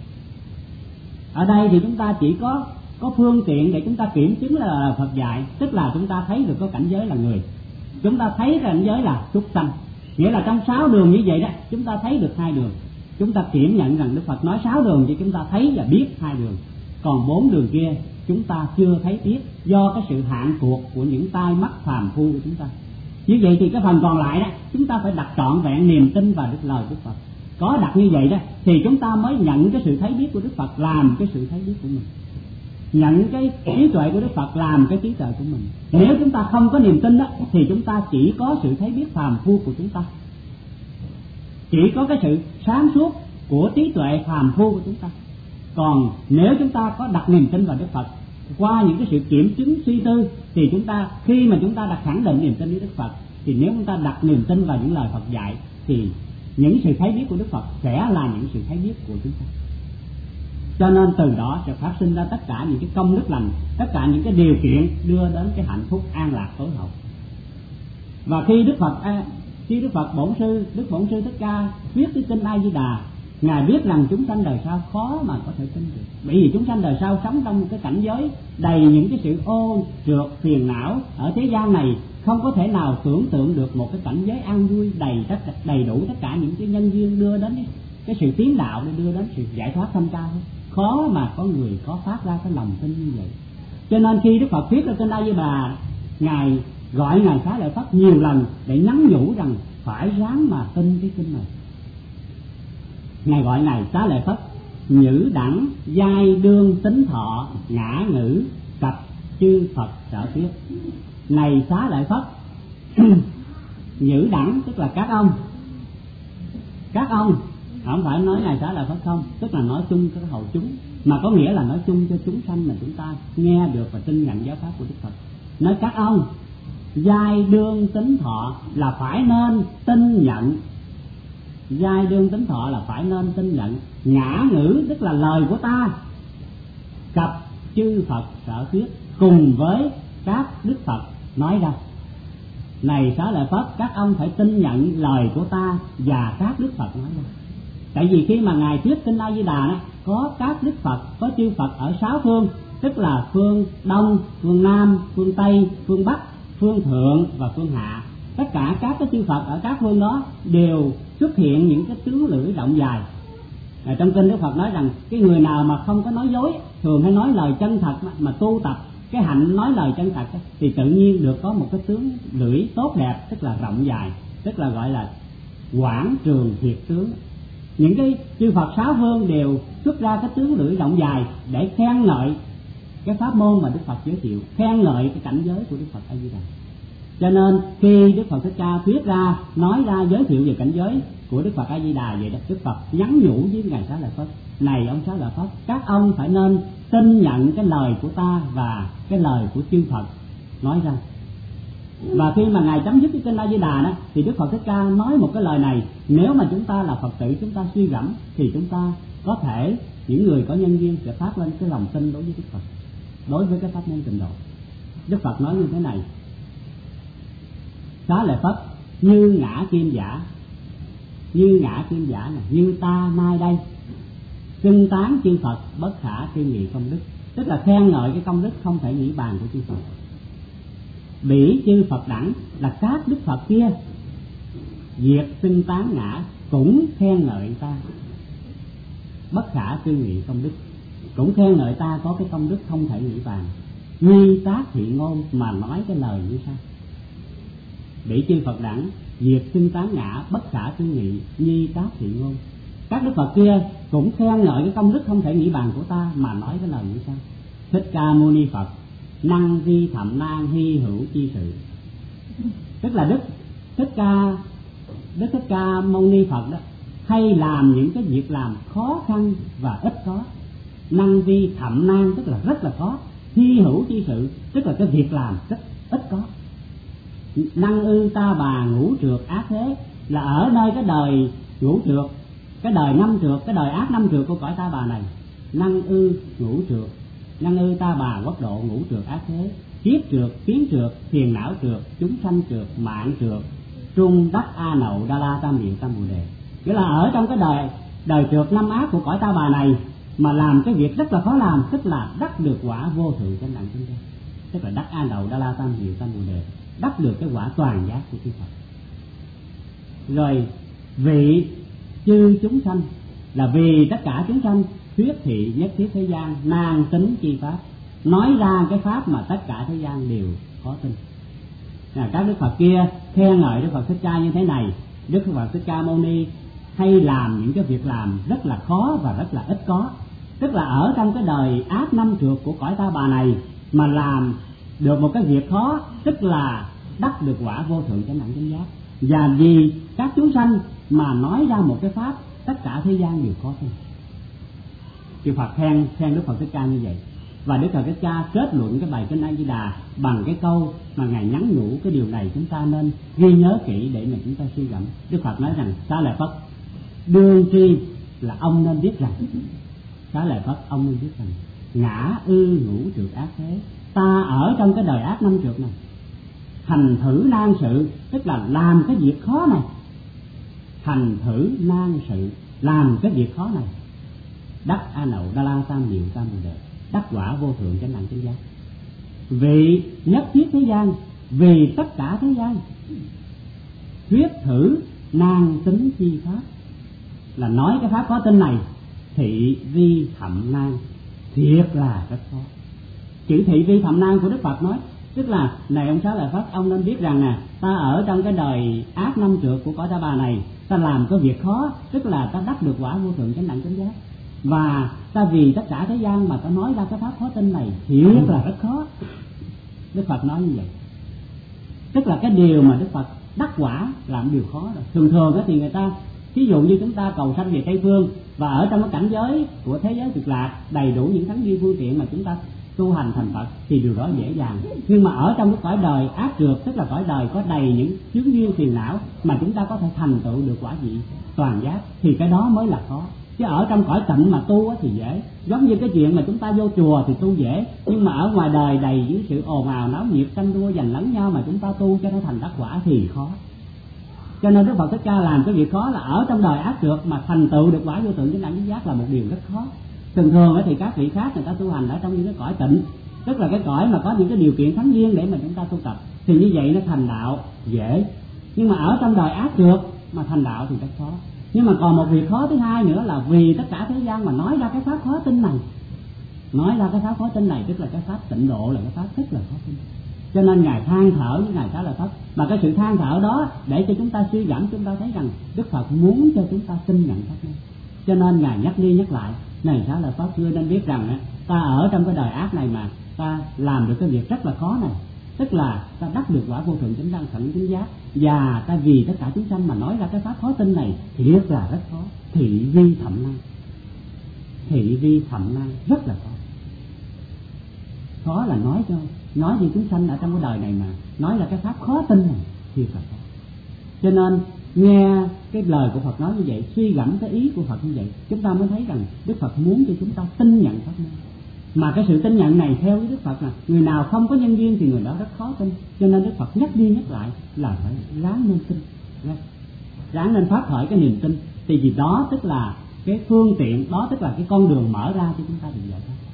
Ở đây thì chúng ta chỉ có có phương tiện để chúng ta kiểm chứng là Phật dạy, tức là chúng ta thấy được có cảnh giới là người, chúng ta thấy cảnh giới là súc sanh, nghĩa là trong sáu đường như vậy đó chúng ta thấy được hai đường. Chúng ta kiểm nhận rằng Đức Phật nói sáu đường thì chúng ta thấy và biết hai đường, còn bốn đường kia chúng ta chưa thấy biết do cái sự hạn cuộc của những tai mắt phàm phu của chúng ta. Như vậy thì cái phần còn lại đó chúng ta phải đặt trọn vẹn niềm tin vào Đức lời Đức Phật. Có đặt như vậy đó thì chúng ta mới nhận cái sự thấy biết của Đức Phật làm cái sự thấy biết của mình, nhận cái trí tuệ của Đức Phật làm cái trí tuệ của mình. Nếu chúng ta không có niềm tin đó thì chúng ta chỉ có sự thấy biết phàm phu của chúng ta, chỉ có cái sự sáng suốt của trí tuệ phàm phu của chúng ta. Còn nếu chúng ta có đặt niềm tin vào Đức Phật qua những cái sự kiểm chứng suy tư thì chúng ta khi mà chúng ta đặt khẳng định niềm tin với Đức Phật thì nếu chúng ta đặt niềm tin vào những lời Phật dạy thì những sự thấy biết của Đức Phật sẽ là những sự thấy biết của chúng ta. Cho nên từ đó sẽ phát sinh ra tất cả những cái công đức lành, tất cả những cái điều kiện đưa đến cái hạnh phúc an lạc tối hậu. Và khi Đức Phật khi Đức Phật Bổn Sư Đức Bổn Sư Thích Ca viết cái kinh A Di Đà, Ngài biết rằng chúng sanh đời sau khó mà có thể tin được, bởi vì chúng sanh đời sau sống trong một cái cảnh giới đầy những cái sự ô trượt phiền não ở thế gian này, không có thể nào tưởng tượng được một cái cảnh giới an vui đầy tất đầy đủ tất cả những cái nhân duyên đưa đến cái, cái sự tiến đạo, để đưa đến sự giải thoát thanh cao. Khó mà có người có phát ra cái lòng tin như vậy. Cho nên khi Đức Phật viết ra kinh A Di Đà, Ngài gọi Ngài Xá Lợi Phất nhiều lần để nhắn nhủ rằng phải ráng mà tin cái kinh này. Ngài gọi Ngài Xá Lợi Phất nhữ đẳng giai đương tính thọ ngã ngữ cập chư Phật sở thuyết. Này Xá Lợi Phất, nhữ đẳng tức là các ông, các ông không phải nói Ngài Xá Lợi Phất không, tức là nói chung cho hầu chúng, mà có nghĩa là nói chung cho chúng sanh mà chúng ta nghe được và tin nhận giáo pháp của Đức Phật. Nói các ông giai đương tính thọ là phải nên tin nhận, giai đương tính thọ là phải nên tin nhận, ngã ngữ tức là lời của ta, cập chư Phật sở thuyết cùng với các Đức Phật nói ra. Này Xá Lợi Phất, các ông phải tin nhận lời của ta và các Đức Phật nói ra. Tại vì khi mà Ngài thuyết kinh A Di Đà đó, có các Đức Phật, có chư Phật ở sáu phương, tức là phương Đông, phương Nam, phương Tây, phương Bắc, phương Thượng và phương Hạ. Tất cả các cái chư Phật ở các phương đó đều xuất hiện những cái tướng lưỡi rộng dài. À, trong kinh Đức Phật nói rằng cái người nào mà không có nói dối, thường hay nói lời chân thật mà, mà tu tập cái hạnh nói lời chân thật thì tự nhiên được có một cái tướng lưỡi tốt đẹp, tức là rộng dài, tức là gọi là quảng trường thiệt tướng. Những cái chư Phật sáu phương đều xuất ra cái tướng lưỡi rộng dài để khen ngợi cái pháp môn mà Đức Phật giới thiệu, khen ngợi cái cảnh giới của Đức Phật A Di Đà. Cho nên khi Đức Phật Thích Ca thuyết ra, nói ra giới thiệu về cảnh giới của Đức Phật A Di Đà vậy đó, Đức Phật nhắn nhủ với Ngài Xá Lợi Phất: này ông Xá Lợi Phất, các ông phải nên tin nhận cái lời của ta và cái lời của chư Phật nói ra. Và khi mà Ngài chấm dứt cái kinh A Di Đà đó thì Đức Phật Thích Ca nói một cái lời này, nếu mà chúng ta là Phật tử, chúng ta suy gẫm thì chúng ta có thể, những người có nhân duyên sẽ phát lên cái lòng tin đối với Đức Phật, đối với cái pháp môn Tịnh Độ. Đức Phật nói như thế này: Xá Lợi Phất, như ngã kim giả, như ngã kim giả này, như ta nay đây xưng tán chư Phật bất khả tư nghị công đức, tức là khen ngợi cái công đức không thể nghĩ bàn của chư Phật. Bỉ chư Phật đẳng là các Đức Phật kia, diệt xưng tán ngã cũng khen ngợi ta. bất khả tư nghị công đức, cũng khen ngợi ta có cái công đức không thể nghĩ bàn. Nhi tác thị ngôn mà nói cái lời như sau: bị chư Phật đẳng diệt sinh tán ngã bất khả tư nghị, nhi tác thị ngôn. Các đức Phật kia cũng khen ngợi cái công đức không thể nghĩ bàn của ta mà nói cái lời như sau: Thích Ca Mâu Ni Phật năng vi thậm nan hy hữu chi sự. Tức là đức Thích Ca Đức Thích Ca Mâu Ni Phật đó hay làm những cái việc làm khó khăn và ít có. Năng vi thậm nan tức là rất là khó. Hy hữu chi sự tức là cái việc làm rất ít có. Năng ư ta bà ngũ trượt ác thế, là ở nơi cái đời ngũ trượt, cái đời năm trượt, cái đời ác năm trượt của cõi ta bà này. Năng ư ngũ trượt, năng ư ta bà quốc độ ngũ trượt ác thế, kiếp trượt, kiến trượt, phiền não trượt, chúng sanh trượt, mạng trượt, trung đắc a nậu đa la tam diệu tam bồ đề. Nghĩa là ở trong cái đời đời trượt năm ác của cõi ta bà này mà làm cái việc rất là khó làm, tức là đắc được quả vô thượng chánh đẳng chánh giác, tức là đắc a nậu đa la tam diệu tam bồ đề, đắc được cái quả toàn giác của chư Phật. Rồi vị chư chúng sanh là vì tất cả chúng sanh thuyết thị nhất thiết thế gian nan tính chi pháp, nói ra cái pháp mà tất cả thế gian đều khó tin. Là các đức Phật kia khen ngợi Đức Phật Thích Ca như thế này: Đức Phật Thích Ca Mâu Ni hay làm những cái việc làm rất là khó và rất là ít có. Tức là ở trong cái đời ác năm trượt của cõi ta bà này mà làm được một cái việc khó, tức là đắc được quả vô thượng chánh đẳng chánh giác. Và vì các chúng sanh mà nói ra một cái pháp tất cả thế gian đều khó tin. Chư Phật khen khen Đức Phật Thích Ca như vậy. Và Đức Phật Thích Ca kết luận cái bài kinh A Di Đà bằng cái câu mà ngài nhắn nhủ cái điều này chúng ta nên ghi nhớ kỹ để mà chúng ta suy gẫm. Đức Phật nói rằng: Xá Lợi Phất, đương tri là ông nên biết rằng, Xá Lợi Phất ông nên biết rằng, ngã ư ngũ trượt ác thế, ta ở trong cái đời ác năm trượt này thành thử nan sự, tức là làm cái việc khó này, thành thử nan sự, làm cái việc khó này, đắc a nậu đa la tam diệu tam bồ đề, đắc quả vô thượng chánh đẳng chánh giác. Vì nhất thiết thế gian, vì tất cả thế gian, thuyết thử nan tính chi pháp, là nói cái pháp khó tin này, thị vi thậm nan, thiệt là rất khó. Chữ thị vi thậm nan của Đức Phật nói tức là: này ông Xá Lợi Phất, ông nên biết rằng nè, ta ở trong cái đời ác năm trượt của cõi ta bà này, ta làm cái việc khó, tức là ta đắc được quả vô thượng chánh đẳng chánh giác. Và ta vì tất cả thế gian mà ta nói ra cái pháp khó tin này thiệt là rất khó. Đức Phật nói như vậy, tức là cái điều mà Đức Phật đắc quả làm điều khó rồi. Thường thường thì người ta, ví dụ như chúng ta cầu sanh về Tây Phương và ở trong cái cảnh giới của thế giới cực lạc đầy đủ những thắng duyên phương tiện mà chúng ta tu hành thành Phật thì điều đó dễ dàng. Nhưng mà ở trong cái cõi đời ác trượt, tức là cõi đời có đầy những chướng duyên phiền não mà chúng ta có thể thành tựu được quả vị toàn giác thì cái đó mới là khó. Chứ ở trong cõi tịnh mà tu thì dễ. Giống như cái chuyện mà chúng ta vô chùa thì tu dễ, nhưng mà ở ngoài đời đầy những sự ồn ào náo nhiệt tranh đua giành lẫn nhau mà chúng ta tu cho nó thành đắc quả thì khó. Cho nên Đức Phật Thích Ca làm cái việc khó là ở trong đời ác trượt mà thành tựu được quả vô thượng chánh đẳng chánh giác là một điều rất khó. Thường thường thì các vị khác người ta tu hành ở trong những cái cõi tịnh, tức là cái cõi mà có những cái điều kiện thắng duyên để mà chúng ta tu tập, thì như vậy nó thành đạo dễ. Nhưng mà ở trong đời ác trượt mà thành đạo thì rất khó. Nhưng mà còn một việc khó thứ hai nữa là vì tất cả thế gian mà nói ra cái pháp khó tin này, nói ra cái pháp khó tin này tức là cái pháp tịnh độ, là cái pháp rất là khó tin. Cho nên ngài than thở với ngài Xá Lợi Phất, mà cái sự than thở đó để cho chúng ta suy gẫm, chúng ta thấy rằng Đức Phật muốn cho chúng ta tin nhận pháp này. Cho nên ngài nhắc đi nhắc lại: này Xá Lợi Phất, chưa nên biết rằng ta ở trong cái đời ác này mà ta làm được cái việc rất là khó này, tức là ta đắc được quả vô thượng chánh đẳng chánh giác, và ta vì tất cả chúng sanh mà nói ra cái pháp khó tin này thì rất là rất khó. Thị vi thậm năng, thị vi thậm năng rất là khó. Khó là nói cho nói về chúng sanh ở trong cái đời này mà nói là cái pháp khó tin này thì là khó. Cho nên nghe cái lời của Phật nói như vậy, suy gẫm cái ý của Phật như vậy, chúng ta mới thấy rằng Đức Phật muốn cho chúng ta tin nhận pháp môn. Mà cái sự tin nhận này theo với Đức Phật là người nào không có nhân duyên thì người đó rất khó tin. Cho nên Đức Phật nhắc đi nhắc lại là phải ráng nên tin, ráng nên phát khởi cái niềm tin. Thì vì đó tức là cái phương tiện, đó tức là cái con đường mở ra cho chúng ta được giải thoát.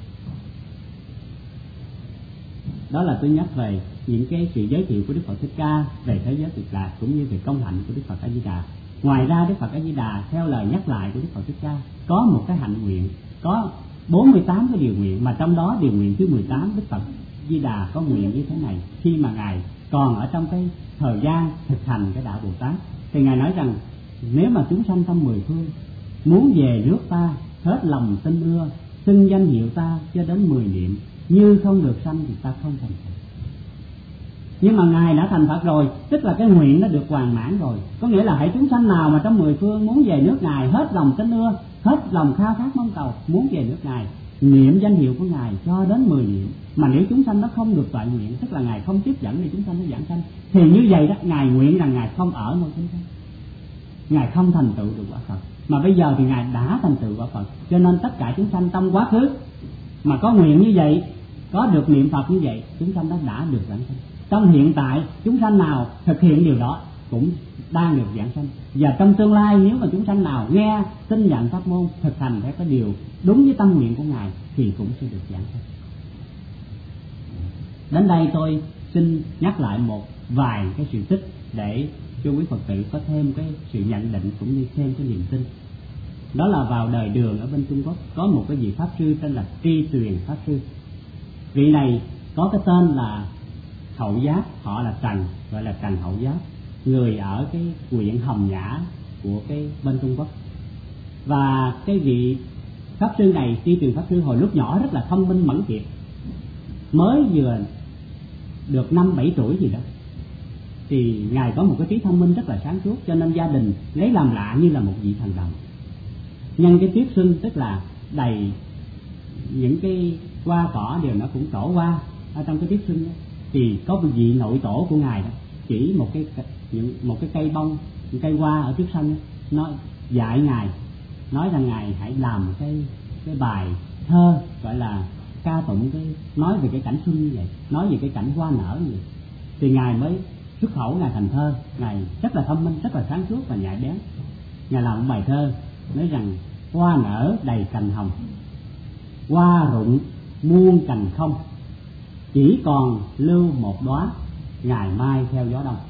Đó là tôi nhắc về những cái sự giới thiệu của Đức Phật Thích Ca về thế giới cực lạc cũng như về công hạnh của Đức Phật A Di Đà. Ngoài ra Đức Phật A Di Đà theo lời nhắc lại của Đức Phật Thích Ca có một cái hạnh nguyện, có bốn mươi tám cái điều nguyện, mà trong đó điều nguyện thứ mười tám Đức Phật Di Đà có nguyện như thế này. Khi mà ngài còn ở trong cái thời gian thực hành cái đạo Bồ Tát thì ngài nói rằng nếu mà chúng sanh trong mười phương muốn về nước ta, hết lòng tin ưa, xưng danh hiệu ta cho đến mười niệm, như không được sanh thì ta không thành Phật. Nhưng mà ngài đã thành Phật rồi, tức là cái nguyện nó được hoàn mãn rồi. Có nghĩa là hãy chúng sanh nào mà trong mười phương muốn về nước ngài, hết lòng tin ưa, hết lòng khao khát mong cầu muốn về nước ngài, niệm danh hiệu của ngài cho đến mười niệm, mà nếu chúng sanh nó không được toại nguyện, tức là ngài không tiếp dẫn để chúng sanh nó giảng sanh, thì như vậy đó, ngài nguyện rằng ngài không ở ngôi chúng sanh, ngài không thành tựu được quả Phật. Mà bây giờ thì ngài đã thành tựu quả Phật, cho nên tất cả chúng sanh trong quá khứ mà có nguyện như vậy, có được niệm Phật như vậy, chúng sanh đó đã được giảng sanh. Trong hiện tại chúng sanh nào thực hiện điều đó cũng đang được giảng sanh, và trong tương lai nếu mà chúng sanh nào nghe tin nhận pháp môn, thực hành theo cái điều đúng với tâm nguyện của ngài thì cũng sẽ được giảng sanh. Đến đây tôi xin nhắc lại một vài cái sự tích để cho quý Phật tử có thêm cái sự nhận định cũng như thêm cái niềm tin. Đó là vào đời Đường ở bên Trung Quốc có một cái vị pháp sư tên là Tri Tuyền pháp sư. Vị này có cái tên là Hậu Giáp, họ là Trần, gọi là Trần Hậu Giáp, người ở cái huyện Hồng Nhã của cái bên Trung Quốc. Và cái vị pháp sư này, Tri Tuyền pháp sư, hồi lúc nhỏ rất là thông minh mẫn kiệt, mới vừa được năm bảy tuổi gì đó thì ngài có một cái trí thông minh rất là sáng suốt, cho nên gia đình lấy làm lạ như là một vị thần đồng. Nhân cái tiết xuân, tức là đầy những cái hoa cỏ đều nó cũng trổ hoa ở trong cái tiết xuân đó, thì có một vị nội tổ của ngài đó chỉ một cái những một cái cây bông, một cây hoa ở trước sân đó, nói dạy ngài, nói rằng ngài hãy làm cái cái bài thơ gọi là ca tụng cái nói về cái cảnh xuân như vậy, nói về cái cảnh hoa nở như vậy, thì ngài mới xuất khẩu ngài thành thơ. Ngài rất là thông minh, rất là sáng suốt và nhạy bén. Ngài làm một bài thơ nói rằng hoa nở đầy cành hồng, hoa rụng muôn cành không, chỉ còn lưu một đóa, ngày mai theo gió đông.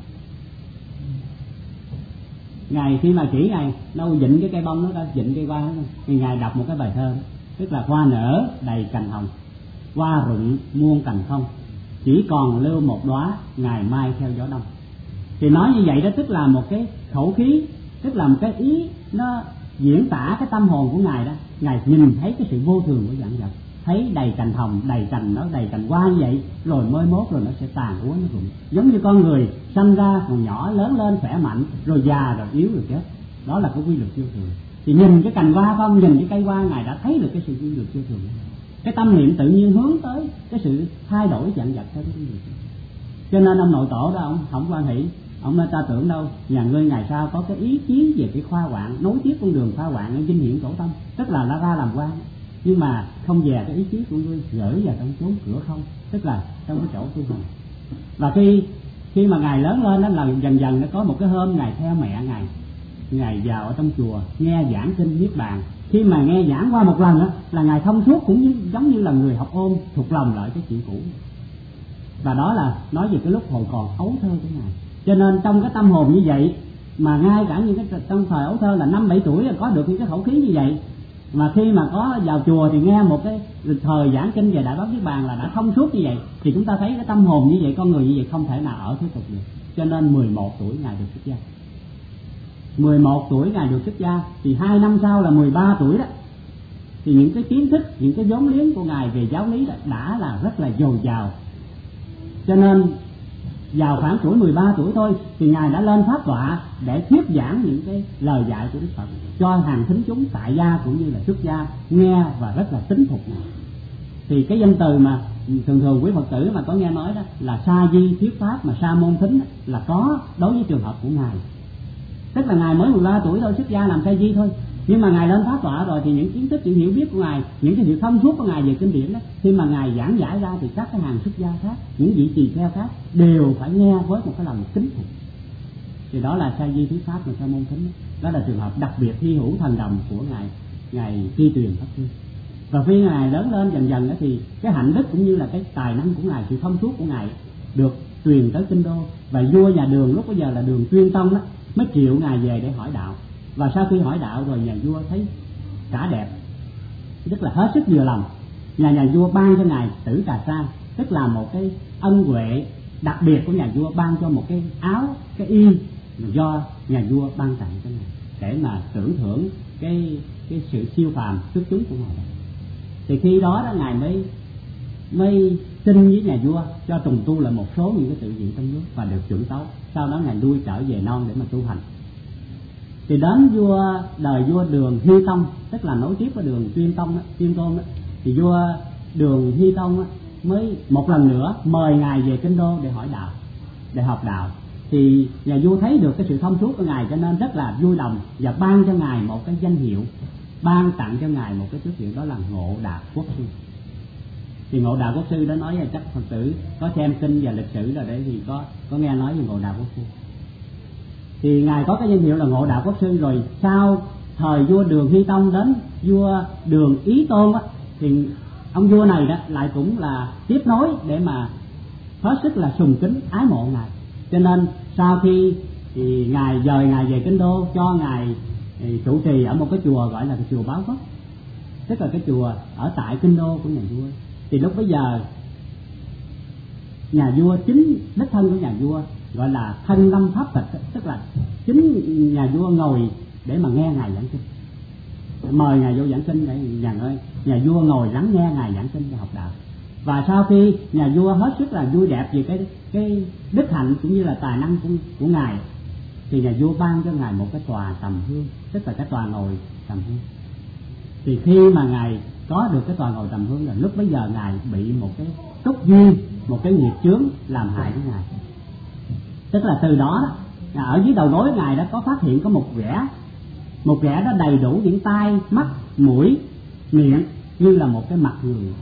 Ngài khi mà chỉ ngài đâu dịnh cái cây bông đó, đâu dịnh cây hoa đó, thì ngài đọc một cái bài thơ, tức là hoa nở đầy cành hồng, hoa rụng muôn cành không, chỉ còn lưu một đóa, ngày mai theo gió đông. Thì nói như vậy đó, tức là một cái khẩu khí, tức là một cái ý nó diễn tả cái tâm hồn của ngài đó. Ngài nhìn thấy cái sự vô thường của vạn vật, thấy đầy cành hồng, đầy cành nó đầy cành hoa như vậy, rồi mới mốt rồi nó sẽ tàn úa, nó rụng. Giống như con người sanh ra còn nhỏ, lớn lên khỏe mạnh, rồi già rồi yếu rồi chết. Đó là cái quy luật vô thường. Thì nhìn cái cành hoa không, nhìn cái cây hoa, ngài đã thấy được cái sự quy luật vô thường. Cái tâm niệm tự nhiên hướng tới cái sự thay đổi vạn vật theo cái quy luật. Cho nên ông nội tổ đó ông không quan hỷ, ông nói ta tưởng đâu nhà ngươi ngày sau có cái ý chí về cái khoa quạng, nối tiếp con đường khoa quạng ở vinh hiển tổ tâm, tức là nó ra làm quan, nhưng mà không về cái ý chí của ngươi gửi vào trong chốn cửa không, tức là trong cái chỗ tu hành. Và khi khi mà ngài lớn lên đó là dần dần nó có một cái hôm ngài theo mẹ ngài, ngài vào ở trong chùa nghe giảng kinh Niết Bàn. Khi mà nghe giảng qua một lần đó, là ngài thông suốt, cũng như, giống như là người học ôn thuộc lòng lại cái chuyện cũ. Và đó là nói về cái lúc hồi còn ấu thơ của ngài. Cho nên trong cái tâm hồn như vậy, mà ngay cả những cái trong thời ấu thơ là năm bảy tuổi là có được những cái khẩu khí như vậy, mà khi mà có vào chùa thì nghe một cái thời giảng kinh về Đại Bát Niết Bàn là đã thông suốt như vậy, thì chúng ta thấy cái tâm hồn như vậy, con người như vậy không thể nào ở thế tục được. Cho nên mười một tuổi ngài được xuất gia. mười một tuổi ngài được xuất gia, thì hai năm sau là mười ba tuổi đó, thì những cái kiến thức, những cái vốn liếng của ngài về giáo lý đó đã là rất là dồi dào. Cho nên vào khoảng tuổi mười ba tuổi thôi thì ngài đã lên pháp tọa để thuyết giảng những cái lời dạy của Đức Phật cho hàng thính chúng tại gia cũng như là xuất gia nghe và rất là tín phục ngài. Thì cái danh từ mà thường thường quý Phật tử mà có nghe nói đó là sa di thuyết pháp, mà sa môn thính là có đối với trường hợp của ngài. Tức là ngài mới mười ba tuổi thôi, xuất gia làm sa di thôi, nhưng mà ngài lên pháp tọa rồi thì những kiến thức, những hiểu biết của ngài, những cái sự thông suốt của ngài về kinh điển đó, khi mà ngài giảng giải ra thì các cái hàng xuất gia khác, những vị tỳ kheo khác đều phải nghe với một cái lòng kính phục. Thì đó là sa di thuyết pháp và sa môn thính. Đó là trường hợp đặc biệt hy hữu thần đồng của ngài ngài Tri Tuyền pháp sư. Và khi ngài lớn lên dần dần đó thì cái hạnh đức cũng như là cái tài năng của ngài, sự thông suốt của ngài được truyền tới kinh đô. Và vua nhà Đường lúc bây giờ là Đường Tuyên Tông đó, mới triệu ngài về để hỏi đạo. Và sau khi hỏi đạo rồi nhà vua thấy cả đẹp, tức là hết sức vừa lòng, nhà nhà vua ban cho ngài Tử Cà Sa, tức là một cái ân huệ đặc biệt của nhà vua, ban cho một cái áo, cái y do nhà vua ban tặng cho ngài để mà tưởng thưởng cái cái sự siêu phàm xuất chúng của ngài. Thì khi đó đó ngài mới mới xin với nhà vua cho trùng tu lại một số những cái tự viện trong nước và được chuẩn tấu. Sau đó ngài lui trở về non để mà tu hành. Thì đến vua đời vua Đường Hy Tông, tức là nối tiếp với Đường Tuyên Tông đó, Tuyên Tôn đó, thì vua Đường Hy Tông đó, mới một lần nữa mời ngài về kinh đô để hỏi đạo, để học đạo. Thì nhà vua thấy được cái sự thông suốt của ngài cho nên rất là vui lòng và ban cho ngài một cái danh hiệu, ban tặng cho ngài một cái tước hiệu, đó là Ngộ Đạt Quốc Sư. Thì Ngộ Đạt Quốc Sư đó nói là chắc Phật tử có xem kinh và lịch sử rồi đấy thì có có nghe nói về Ngộ Đạt Quốc Sư. Thì ngài có cái danh hiệu là Ngộ Đạt Quốc Sư. Rồi sau thời vua Đường Hy Tông đến vua Đường Ý Tôn á, thì ông vua này đó lại cũng là tiếp nối để mà hết sức là sùng kính ái mộ ngài. Cho nên sau khi thì ngài dời ngài về kinh đô, cho ngài trụ trì ở một cái chùa gọi là cái chùa Báo Quốc, tức là cái chùa ở tại kinh đô của nhà vua. Thì lúc bấy giờ nhà vua, chính đích thân của nhà vua gọi là thân lâm pháp tịch, tức là chính nhà vua ngồi để mà nghe ngài giảng kinh, mời ngài vô giảng kinh để nhà ơi nhà vua ngồi lắng nghe ngài giảng kinh và học đạo. Và sau khi nhà vua hết sức là vui đẹp về cái cái đức hạnh cũng như là tài năng của, của ngài, thì nhà vua ban cho ngài một cái tòa tầm hương, tức là cái tòa ngồi tầm hương. Thì khi mà ngài có được cái tòa ngồi tầm hương là lúc bấy giờ ngài bị một cái túc duyên, một cái nghiệp chướng làm hại với ngài. Tức là từ đó, đó ở dưới đầu gối ngài đã có phát hiện có một vẽ, một vẽ đó đầy đủ những tai, mắt, mũi, miệng như là một cái mặt người.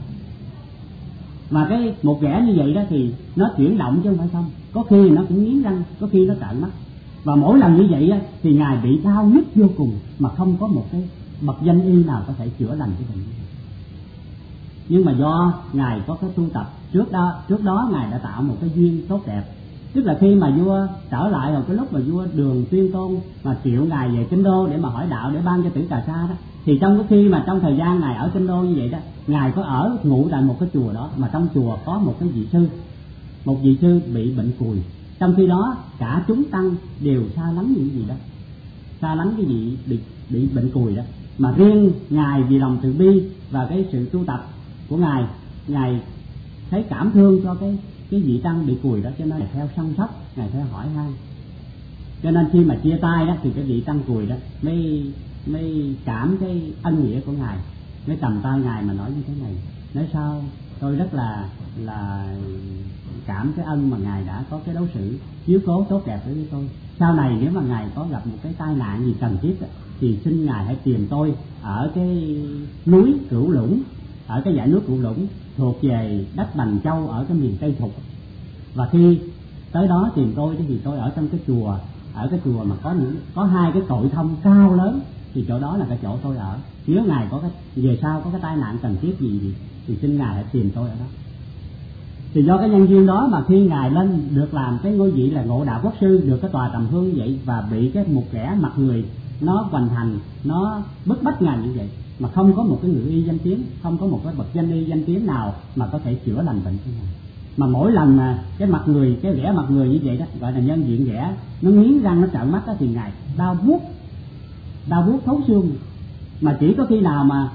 Mà cái một vẽ như vậy đó thì nó chuyển động chứ không phải không, có khi nó cũng nghiến răng, có khi nó trợn mắt. Và mỗi lần như vậy á, thì ngài bị đau nhức vô cùng mà không có một cái bậc danh y nào có thể chữa lành cái bệnh. Nhưng mà do ngài có cái tu tập trước đó, trước đó ngài đã tạo một cái duyên tốt đẹp. Tức là khi mà vua trở lại rồi, cái lúc mà vua Đường Tuyên Tôn mà triệu ngài về kinh đô để mà hỏi đạo, để ban cho Tử Cà Sa đó, thì trong cái khi mà trong thời gian ngài ở kinh đô như vậy đó, ngài có ở ngủ tại một cái chùa đó, mà trong chùa có một cái vị sư, một vị sư bị bệnh cùi. Trong khi đó cả chúng tăng đều xa lánh những gì đó, xa lánh cái vị bị bị bệnh cùi đó, mà riêng ngài vì lòng từ bi và cái sự tu tập của ngài, ngài thấy cảm thương cho cái cái vị tăng bị cùi đó, cho nên ngài theo săn sóc, ngài theo hỏi han. Cho nên khi mà chia tay đó thì cái vị tăng cùi đó mới mới cảm cái ân nghĩa của ngài, mới cầm tay ngài mà nói như thế này: nói sao tôi rất là là cảm cái ân mà ngài đã có cái đối xử chiếu cố tốt đẹp đối với tôi. Sau này nếu mà ngài có gặp một cái tai nạn gì cần thiết đó, thì xin ngài hãy tìm tôi ở cái núi Cửu Lũng, ở cái dãy núi Cửu Lũng thuộc về đất Bành Châu ở cái miền Tây Thục. Và khi tới đó tìm tôi thì tôi ở trong cái chùa, ở cái chùa mà có những có hai cái cội thông cao lớn, thì chỗ đó là cái chỗ tôi ở. Nếu ngài có cái về sau có cái tai nạn cần thiết gì thì, thì xin ngài hãy tìm tôi ở đó. Thì do cái nhân duyên đó mà khi ngài lên được làm cái ngôi vị là Ngộ Đạo Quốc Sư, được cái tòa tầm hương như vậy, và bị cái một kẻ mặt người nó hoành hành, nó bức bách ngài như vậy, mà không có một cái người y danh tiếng, không có một cái bậc danh y danh tiếng nào mà có thể chữa lành bệnh của ngài. Mà mỗi lần mà cái mặt người, cái vẻ mặt người như vậy đó, gọi là nhân diện vẻ, nó nghiến răng, nó trợn mắt đó, thì ngài đau buốt, đau buốt thấu xương. Mà chỉ có khi nào mà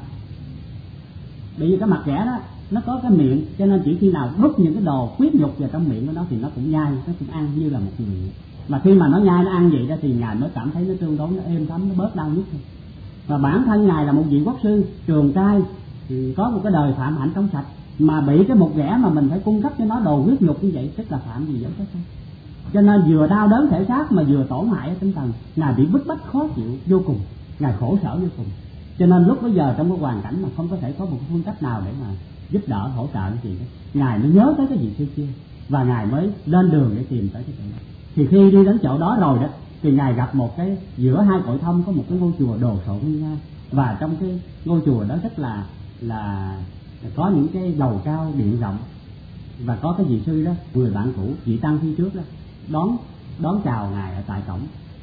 bởi vì cái mặt vẻ đó nó có cái miệng, cho nên chỉ khi nào đút những cái đồ quyết nhục vào trong miệng của nó thì nó cũng nhai, nó cũng ăn như là một người. Mà khi mà nó nhai, nó ăn vậy đó thì ngài mới cảm thấy nó tương đối, nó êm thấm, nó bớt đau nhức. Và bản thân ngài là một vị quốc sư trường trai, thì có một cái đời phạm hạnh trong sạch, mà bị cái một vẻ mà mình phải cung cấp cho nó đồ huyết nhục như vậy, tức là phạm gì giống thế không? Cho nên vừa đau đớn thể xác mà vừa tổn hại ở tinh thần, ngài bị bức bách khó chịu vô cùng, ngài khổ sở vô cùng. Cho nên lúc bây giờ trong cái hoàn cảnh mà không có thể có một phương cách nào để mà giúp đỡ hỗ trợ cái gì đó, ngài mới nhớ tới cái vị sư kia, và ngài mới lên đường để tìm tới cái chỗ đó. Thì khi đi đến chỗ đó rồi đó, thì ngài gặp một cái giữa hai cội thông có một cái ngôi chùa đồ sộ nguy nga, và trong cái ngôi chùa đó rất là là có những cái lầu cao điện rộng, và có cái vị sư đó, người bạn cũ vị tăng phía trước đó đón đón chào ngài ở tại cổng.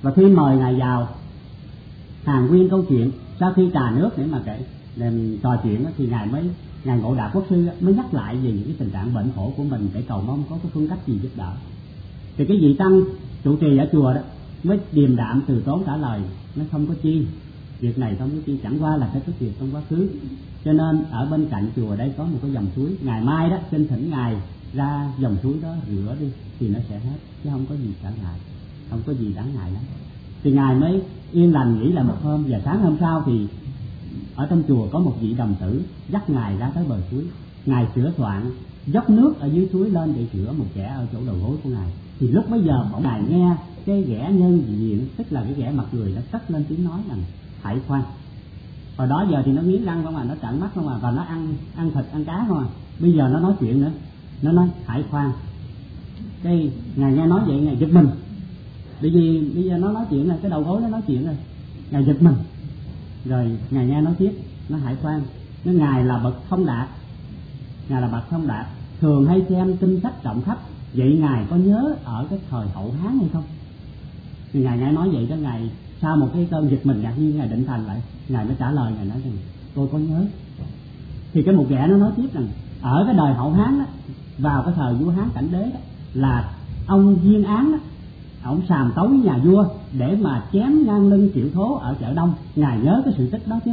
Và khi mời ngài vào hàng nguyên câu chuyện, sau khi trà nước để mà kể để trò chuyện thì ngài mới ngài Ngộ Đạo Quốc sư mới nhắc lại về những cái tình trạng bệnh khổ của mình để cầu mong có cái phương cách gì giúp đỡ. Thì cái vị tăng trụ trì ở chùa đó mới điềm đạm từ tốn trả lời, nó không có chi, việc này không có chi, chẳng qua là cái việc trong quá khứ. Cho nên ở bên cạnh chùa đây có một cái dòng suối, ngày mai đó xin thỉnh ngài ra dòng suối đó rửa đi thì nó sẽ hết, chứ không có gì trở ngại, không có gì đáng ngại lắm. Thì ngài mới yên lành nghỉ lại một hôm, và sáng hôm sau thì ở trong chùa có một vị đồng tử dắt ngài ra tới bờ suối. Ngài sửa soạn dốc nước ở dưới suối lên để rửa một kẻ ở chỗ đầu gối của ngài. Thì lúc bấy giờ bỗng ngài nghe cái ghẻ nhân diện, tức là cái ghẻ mặt người, nó cất lên tiếng nói rằng hãy khoan. Hồi đó giờ thì nó nghiến răng không à, nó trợn mắt không à, và nó ăn ăn thịt ăn cá không à. Bây giờ nó nói chuyện nữa, nó nói hãy khoan. Cái ngài nghe nói vậy ngài giật mình, bởi vì bây giờ nó nói chuyện rồi, cái đầu gối nó nói chuyện rồi, ngài giật mình. Rồi ngài nghe nói tiếp, nó hãy khoan, nó ngài là bậc thông đạt, ngài là bậc thông đạt, thường hay xem kinh sách rộng khắp, vậy ngài có nhớ ở cái thời Hậu Hán hay không? Thì ngài nghe nói vậy đó, ngài sau một cái cơn giật mình ngạc nhiên, ngài định thần lại, ngài mới trả lời, ngài nói rằng tôi có nhớ. Thì cái một ghẻ nó nói tiếp rằng ở cái đời Hậu Hán đó, vào cái thời vua Hán Cảnh Đế đó, là ông Viên Án đó, ông sàm tấu với nhà vua để mà chém ngang lưng Triệu Thố ở chợ Đông. Ngài nhớ cái sự tích đó chứ?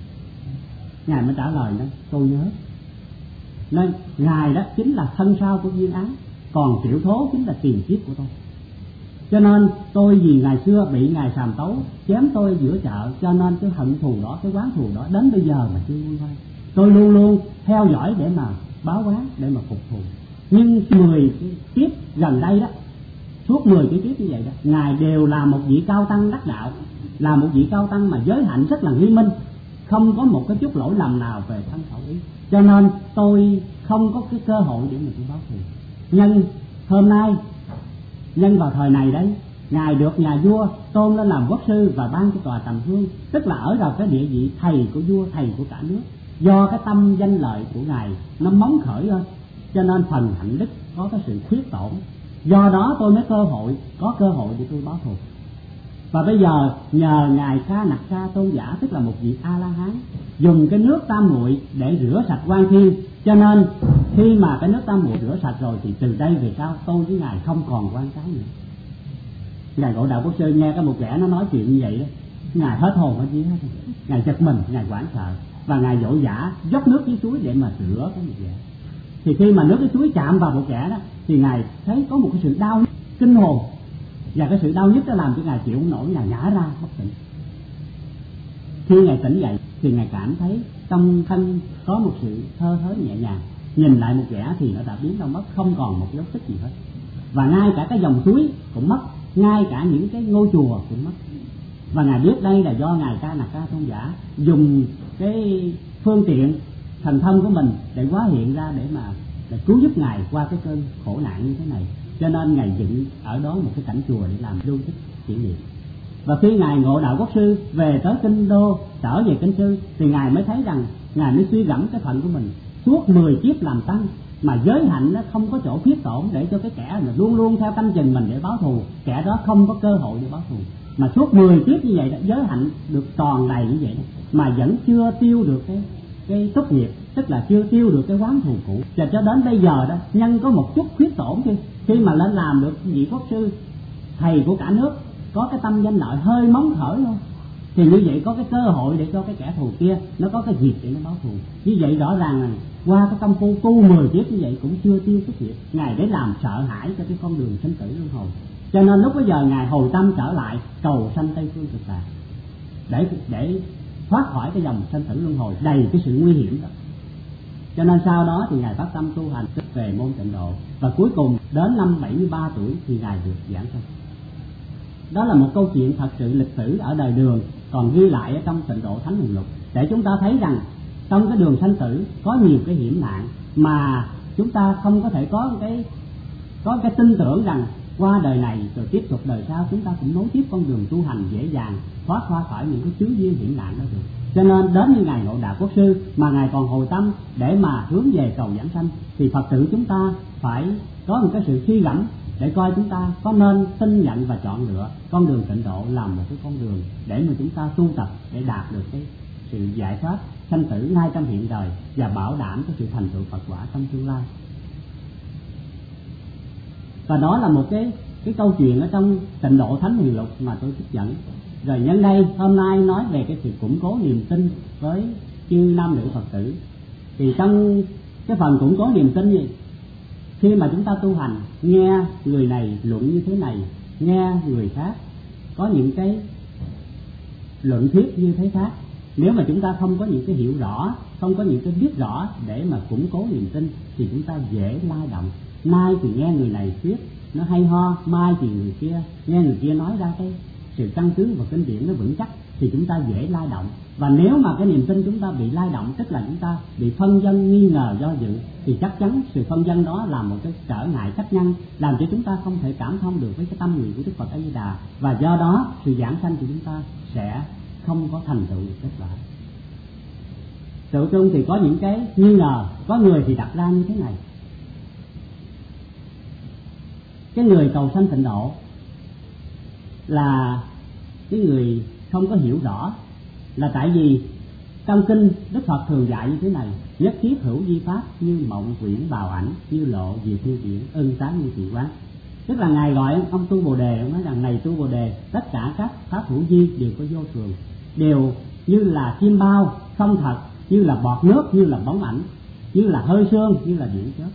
Ngài mới trả lời đó, tôi nhớ. Nên ngài đó chính là thân sau của Viên Án, còn Triệu Thố chính là tiền kiếp của tôi. Cho nên tôi vì ngày xưa bị ngài sàm tấu chém tôi giữa chợ, cho nên cái hận thù đó, cái oán thù đó đến bây giờ mà chưa nguôi ngoai. Tôi luôn luôn theo dõi để mà báo oán, để mà phục thù. Nhưng mười kiếp gần đây đó, suốt mười cái kiếp như vậy đó, ngài đều là một vị cao tăng đắc đạo, là một vị cao tăng mà giới hạnh rất là nghiêm minh, không có một cái chút lỗi lầm nào về thân khẩu ý. Cho nên tôi không có cái cơ hội để mà tôi báo thù. Nhưng hôm nay, nhân vào thời này đấy, ngài được nhà vua tôn lên làm quốc sư và ban cho tòa trầm hương, tức là ở vào cái địa vị thầy của vua, thầy của cả nước. Do cái tâm danh lợi của ngài nó móng khởi thôi, cho nên phần hạnh đức có cái sự khuyết tổn. Do đó tôi mới cơ hội, có cơ hội để tôi báo thù. Và bây giờ nhờ ngài Ca Nặc Ca Tôn giả, tức là một vị A La Hán, dùng cái nước tam muội để rửa sạch oan thiên, cho nên khi mà cái nước tam muội rửa sạch rồi thì từ đây về sau tôi với ngài không còn quan trái nữa. Ngài Ngộ Đạo Quốc sư nghe cái một kẻ nó nói chuyện như vậy đó, ngài hết hồn hết vía hết, ngài giật mình, ngài hoảng sợ, và ngài vội vã dốc nước dưới suối để mà rửa cái một kẻ. Thì khi mà nước cái suối chạm vào một kẻ đó thì ngài thấy có một cái sự đau kinh hồn, và cái sự đau nhức đó làm cho ngài chịu không nổi, ngài ngã ra bất tỉnh. Khi ngài tỉnh dậy thì ngài cảm thấy trong thân có một sự thơ thới nhẹ nhàng, nhìn lại một kẻ thì nó đã biến đâu mất, không còn một dấu tích gì hết. Và ngay cả cái dòng suối cũng mất, ngay cả những cái ngôi chùa cũng mất. Và ngài biết đây là do ngài Ca Nặc Ca Tôn giả dùng cái phương tiện thần thông của mình để hóa hiện ra để mà để cứu giúp ngài qua cái cơn khổ nạn như thế này. Cho nên ngài dựng ở đó một cái cảnh chùa để làm lưu tích kỷ niệm. Và khi ngài Ngộ Đạo Quốc sư về tới kinh đô, trở về kinh sư, thì ngài mới thấy rằng ngài mới suy gẫm cái phận của mình. Suốt mười kiếp làm tăng mà giới hạnh nó không có chỗ khuyết tổn để cho cái kẻ mà luôn luôn theo canh chừng mình để báo thù, kẻ đó không có cơ hội để báo thù. Mà suốt mười kiếp như vậy đó, giới hạnh được tròn đầy như vậy đó, mà vẫn chưa tiêu được cái cái tốt nghiệp, tức là chưa tiêu được cái oán thù cũ. Và cho đến bây giờ đó, nhân có một chút khuyết tổn khi khi mà lên làm được vị quốc sư, thầy của cả nước, có cái tâm danh lợi hơi móng khởi thôi, thì như vậy có cái cơ hội để cho cái kẻ thù kia nó có cái dịp để nó báo thù. Như vậy rõ ràng là qua cái công phu tu mười kiếp như vậy cũng chưa tiêu tốt nghiệp, ngài để làm sợ hãi cho cái con đường sinh tử luân hồi. Cho nên lúc bây giờ ngài hồi tâm trở lại cầu sanh Tây Phương Cực Lạc để để thoát khỏi cái dòng sinh tử luân hồi đầy cái sự nguy hiểm đó. Cho nên sau đó thì ngài phát tâm tu hành về môn Tịnh Độ, và cuối cùng đến năm bảy mươi ba tuổi thì ngài được giảng sanh. Đó là một câu chuyện thật sự lịch sử ở đời Đường, còn ghi lại ở trong Tịnh Độ Thánh Hùng Lục, để chúng ta thấy rằng trong cái đường sanh tử có nhiều cái hiểm nạn mà chúng ta không có thể có cái có cái tin tưởng rằng qua đời này rồi tiếp tục đời sau chúng ta cũng nối tiếp con đường tu hành dễ dàng thoát qua khỏi những cái chướng duyên hiểm nạn đó được. Cho nên đến như ngài Ngộ Đạo Quốc sư mà ngài còn hồi tâm để mà hướng về cầu giảng sanh, thì Phật tử chúng ta phải có một cái sự suy gẫm để coi chúng ta có nên tin nhận và chọn lựa con đường tịnh độ làm một cái con đường để mà chúng ta tu tập để đạt được cái sự giải thoát sanh tử ngay trong hiện đời và bảo đảm cái sự thành tựu Phật quả trong tương lai. Và đó là một cái cái câu chuyện ở trong Tịnh Độ Thánh Hiền Lục mà tôi trích dẫn. Rồi nhân đây hôm nay nói về cái sự củng cố niềm tin với chư nam nữ Phật tử. Thì trong cái phần củng cố niềm tin gì, khi mà chúng ta tu hành, nghe người này luận như thế này, nghe người khác có những cái luận thuyết như thế khác, nếu mà chúng ta không có những cái hiểu rõ, không có những cái biết rõ để mà củng cố niềm tin thì chúng ta dễ lay động. Nay thì nghe người này thuyết nó hay ho, mai thì người kia nghe người kia nói ra cái sự căn cứ và kinh điển nó vững chắc thì chúng ta dễ lay động. Và nếu mà cái niềm tin chúng ta bị lay động, tức là chúng ta bị phân vân, nghi ngờ, do dự, thì chắc chắn sự phân vân đó là một cái trở ngại cách nhân, làm cho chúng ta không thể cảm thông được với cái tâm nguyện của Đức Phật A Di Đà, và do đó sự giảng sanh của chúng ta sẽ không có thành tựu được kết quả. Tự trung thì có những cái nghi ngờ, có người thì đặt ra như thế này: cái người cầu sanh tịnh độ là cái người không có hiểu rõ, là tại vì trong kinh Đức Phật thường dạy như thế này: nhất thiết hữu di pháp, như mộng quyển bào ảnh, như lộ diệt như điển, ân tán như thị quán. Tức là ngài gọi ông tu bồ đề, ông nói rằng này tu bồ đề, tất cả các pháp hữu di đều có vô thường, đều như là chim bao không thật, như là bọt nước, như là bóng ảnh, như là hơi sương, như là điện chớp.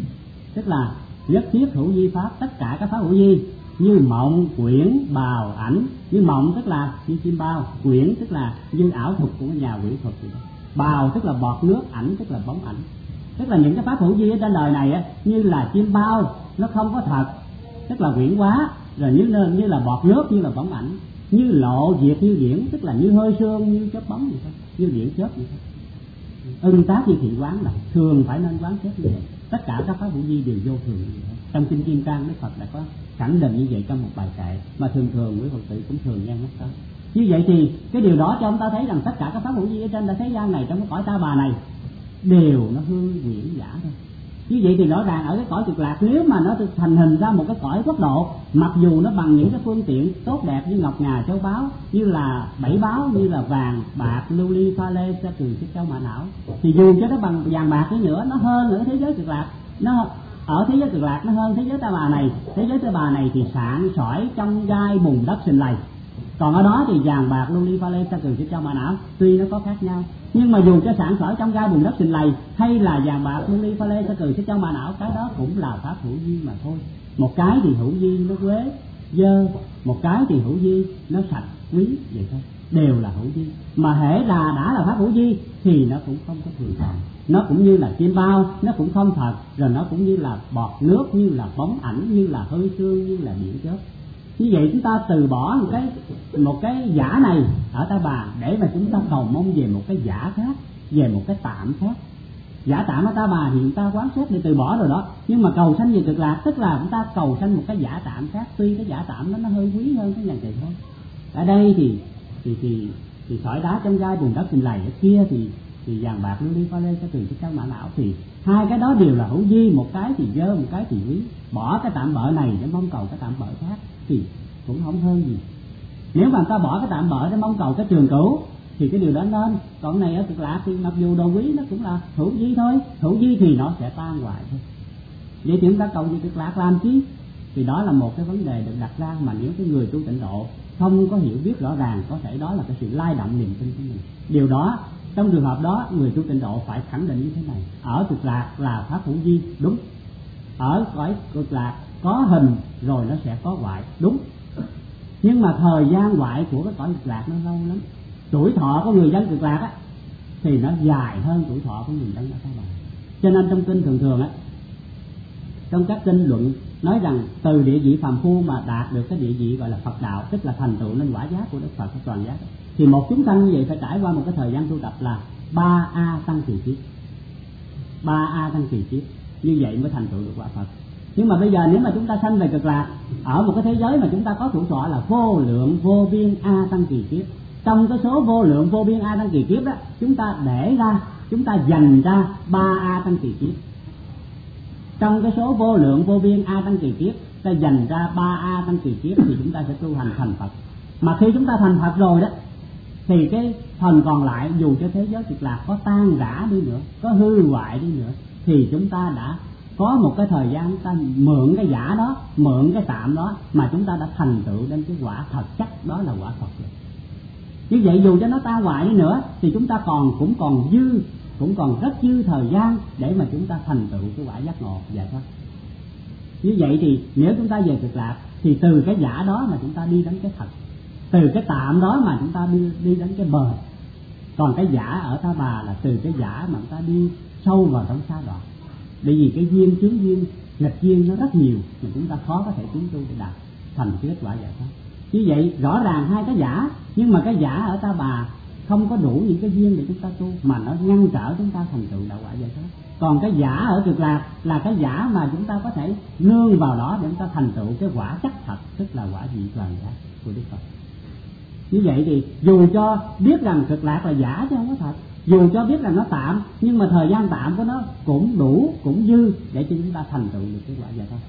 Tức là nhất thiết hữu di pháp, tất cả các pháp hữu di như mộng quyển bào ảnh. Như mộng tức là như chim bao, quyển tức là như ảo thuật của nhà quỷ thuật, bào tức là bọt nước, ảnh tức là bóng ảnh. Tức là những cái pháp hữu di ở trên đời này á, như là chim bao nó không có thật, tức là quyển quá, rồi như như là bọt nước, như là bóng ảnh, như lộ diệt như điển, tức là như hơi sương, như chớp bóng vậy thôi, như điện chớp vậy thôi. Ưng tác như thị quán là thường phải nên quán xét như vậy. Tất cả các pháp hữu vi đều vô thường. Trong kinh Kim Cang Đức Phật đã có khẳng định như vậy trong một bài kệ mà thường thường quý Phật tử cũng thường nghe nhắc tới. Như vậy thì cái điều đó cho chúng ta thấy rằng tất cả các pháp hữu vi ở trên thế gian này, trong cái cõi ta bà này đều nó hư quyển giả thôi. Như vậy thì rõ ràng ở cái cõi cực lạc, nếu mà nó thành hình ra một cái cõi quốc độ, mặc dù nó bằng những cái phương tiện tốt đẹp như ngọc ngà châu báu, như là bảy báu, như là vàng bạc lưu ly pha lê sa cừ xích châu mã não, thì dù cho nó bằng vàng bạc đi nữa, nó hơn ở thế giới cực lạc, nó ở thế giới cực lạc nó hơn thế giới ta bà này. Thế giới ta bà này thì sạn sỏi trong gai bùn đất sình lầy, còn ở đó thì vàng bạc lưu ly pha lê sa cừ xích châu mã não, tuy nó có khác nhau, nhưng mà dù cho sản sỏi trong gai bùn đất sình lầy hay là vàng bạc lưu ly pha lê sa cừ xích châu mã não, cái đó cũng là pháp hữu vi mà thôi. Một cái thì hữu vi nó quế dơ, một cái thì hữu vi nó sạch quý, vậy thôi, đều là hữu vi. Mà hễ là đã là pháp hữu vi thì nó cũng không có thường còn, nó cũng như là chim bao, nó cũng không thật, rồi nó cũng như là bọt nước, như là bóng ảnh, như là hơi sương, như là điện chớp. Như vậy chúng ta từ bỏ một cái một cái giả này ở ta bà để mà chúng ta cầu mong về một cái giả khác, về một cái tạm khác. Giả tạm ở ta bà thì chúng ta quán xét để từ bỏ rồi đó, nhưng mà cầu sanh về cực lạc tức là chúng ta cầu sanh một cái giả tạm khác, tuy cái giả tạm đó nó hơi quý hơn cái nhà này thôi. Ở đây thì thì thì thì sỏi đá trong gai bùn đất sình lầy, ở kia thì thì vàng bạc lưu ly pha lê cái từ cái trong mã não, thì hai cái đó đều là hữu vi, một cái thì dơ, một cái thì quý. Bỏ cái tạm bợ này để mong cầu cái tạm bợ khác thì cũng không hơn gì. Nếu mà ta bỏ cái tạm bợ để mong cầu cái trường cửu thì cái điều đó nên. Còn này ở cực lạc thì mặc dù đồ quý nó cũng là hữu vi thôi, hữu vi thì nó sẽ tan hoại thôi. Vậy thì chúng ta cầu gì cực lạc làm chi? Thì đó là một cái vấn đề được đặt ra mà nếu cái người tu tịnh độ không có hiểu biết rõ ràng, có thể đó là cái sự lay động niềm tin của mình. Điều đó trong trường hợp đó người tu tịnh độ phải khẳng định như thế này: ở cực lạc là pháp hữu vi, đúng. Ở cõi cực lạc có hình rồi nó sẽ có hoại, đúng. Nhưng mà thời gian hoại của cái cõi cực lạc nó lâu lắm. Tuổi thọ của người dân cực lạc á thì nó dài hơn tuổi thọ của người dân ở ta bà. Cho nên trong kinh thường thường á, trong các kinh luận nói rằng từ địa vị phàm phu mà đạt được cái địa vị gọi là Phật đạo, tức là thành tựu nên quả giác của Đức Phật, cái toàn giác, thì một chúng sanh như vậy phải trải qua một cái thời gian tu tập là ba a tăng kỳ kiếp, ba a tăng kỳ kiếp, như vậy mới thành tựu được quả Phật. Nhưng mà bây giờ nếu mà chúng ta sanh về cực lạc, ở một cái thế giới mà chúng ta có tuổi thọ là vô lượng vô biên a tăng kỳ kiếp, trong cái số vô lượng vô biên a tăng kỳ kiếp đó, chúng ta để ra, chúng ta dành ra ba a tăng kỳ kiếp. Trong cái số vô lượng vô biên a tăng kỳ kiếp, ta dành ra ba A tăng kỳ kiếp thì chúng ta sẽ tu hành thành Phật. Mà khi chúng ta thành Phật rồi đó thì cái phần còn lại dù cho thế giới cực lạc có tan rã đi nữa, có hư hoại đi nữa, thì chúng ta đã có một cái thời gian ta mượn cái giả đó, mượn cái tạm đó mà chúng ta đã thành tựu đến cái quả thật chắc, đó là quả Phật rồi. Như vậy dù cho nó tan hoại đi nữa thì chúng ta còn cũng còn dư, cũng còn rất dư thời gian để mà chúng ta thành tựu cái quả giác ngộ giải thoát. Như vậy thì nếu chúng ta về cực lạc thì từ cái giả đó mà chúng ta đi đến cái thật, từ cái tạm đó mà chúng ta đi đi đến cái bờ. Còn cái giả ở Ta Bà là từ cái giả mà chúng ta đi sâu vào trong sa đoạn. Bởi vì cái duyên chướng duyên nghịch duyên nó rất nhiều mà chúng ta khó có thể tiến tu để đạt thành cái kết quả giải thoát. Như vậy rõ ràng hai cái giả, nhưng mà cái giả ở Ta Bà không có đủ những cái duyên để chúng ta tu, mà nó ngăn trở chúng ta thành tựu đạo quả giải thoát. Còn cái giả ở cực lạc là cái giả mà chúng ta có thể nương vào đó để chúng ta thành tựu cái quả chắc thật, tức là quả vị toàn giác của Đức Phật. Như vậy thì dù cho biết rằng cực lạc là giả chứ không có thật, dù cho biết rằng nó tạm, nhưng mà thời gian tạm của nó cũng đủ, cũng dư để cho chúng ta thành tựu được cái quả giải thoát.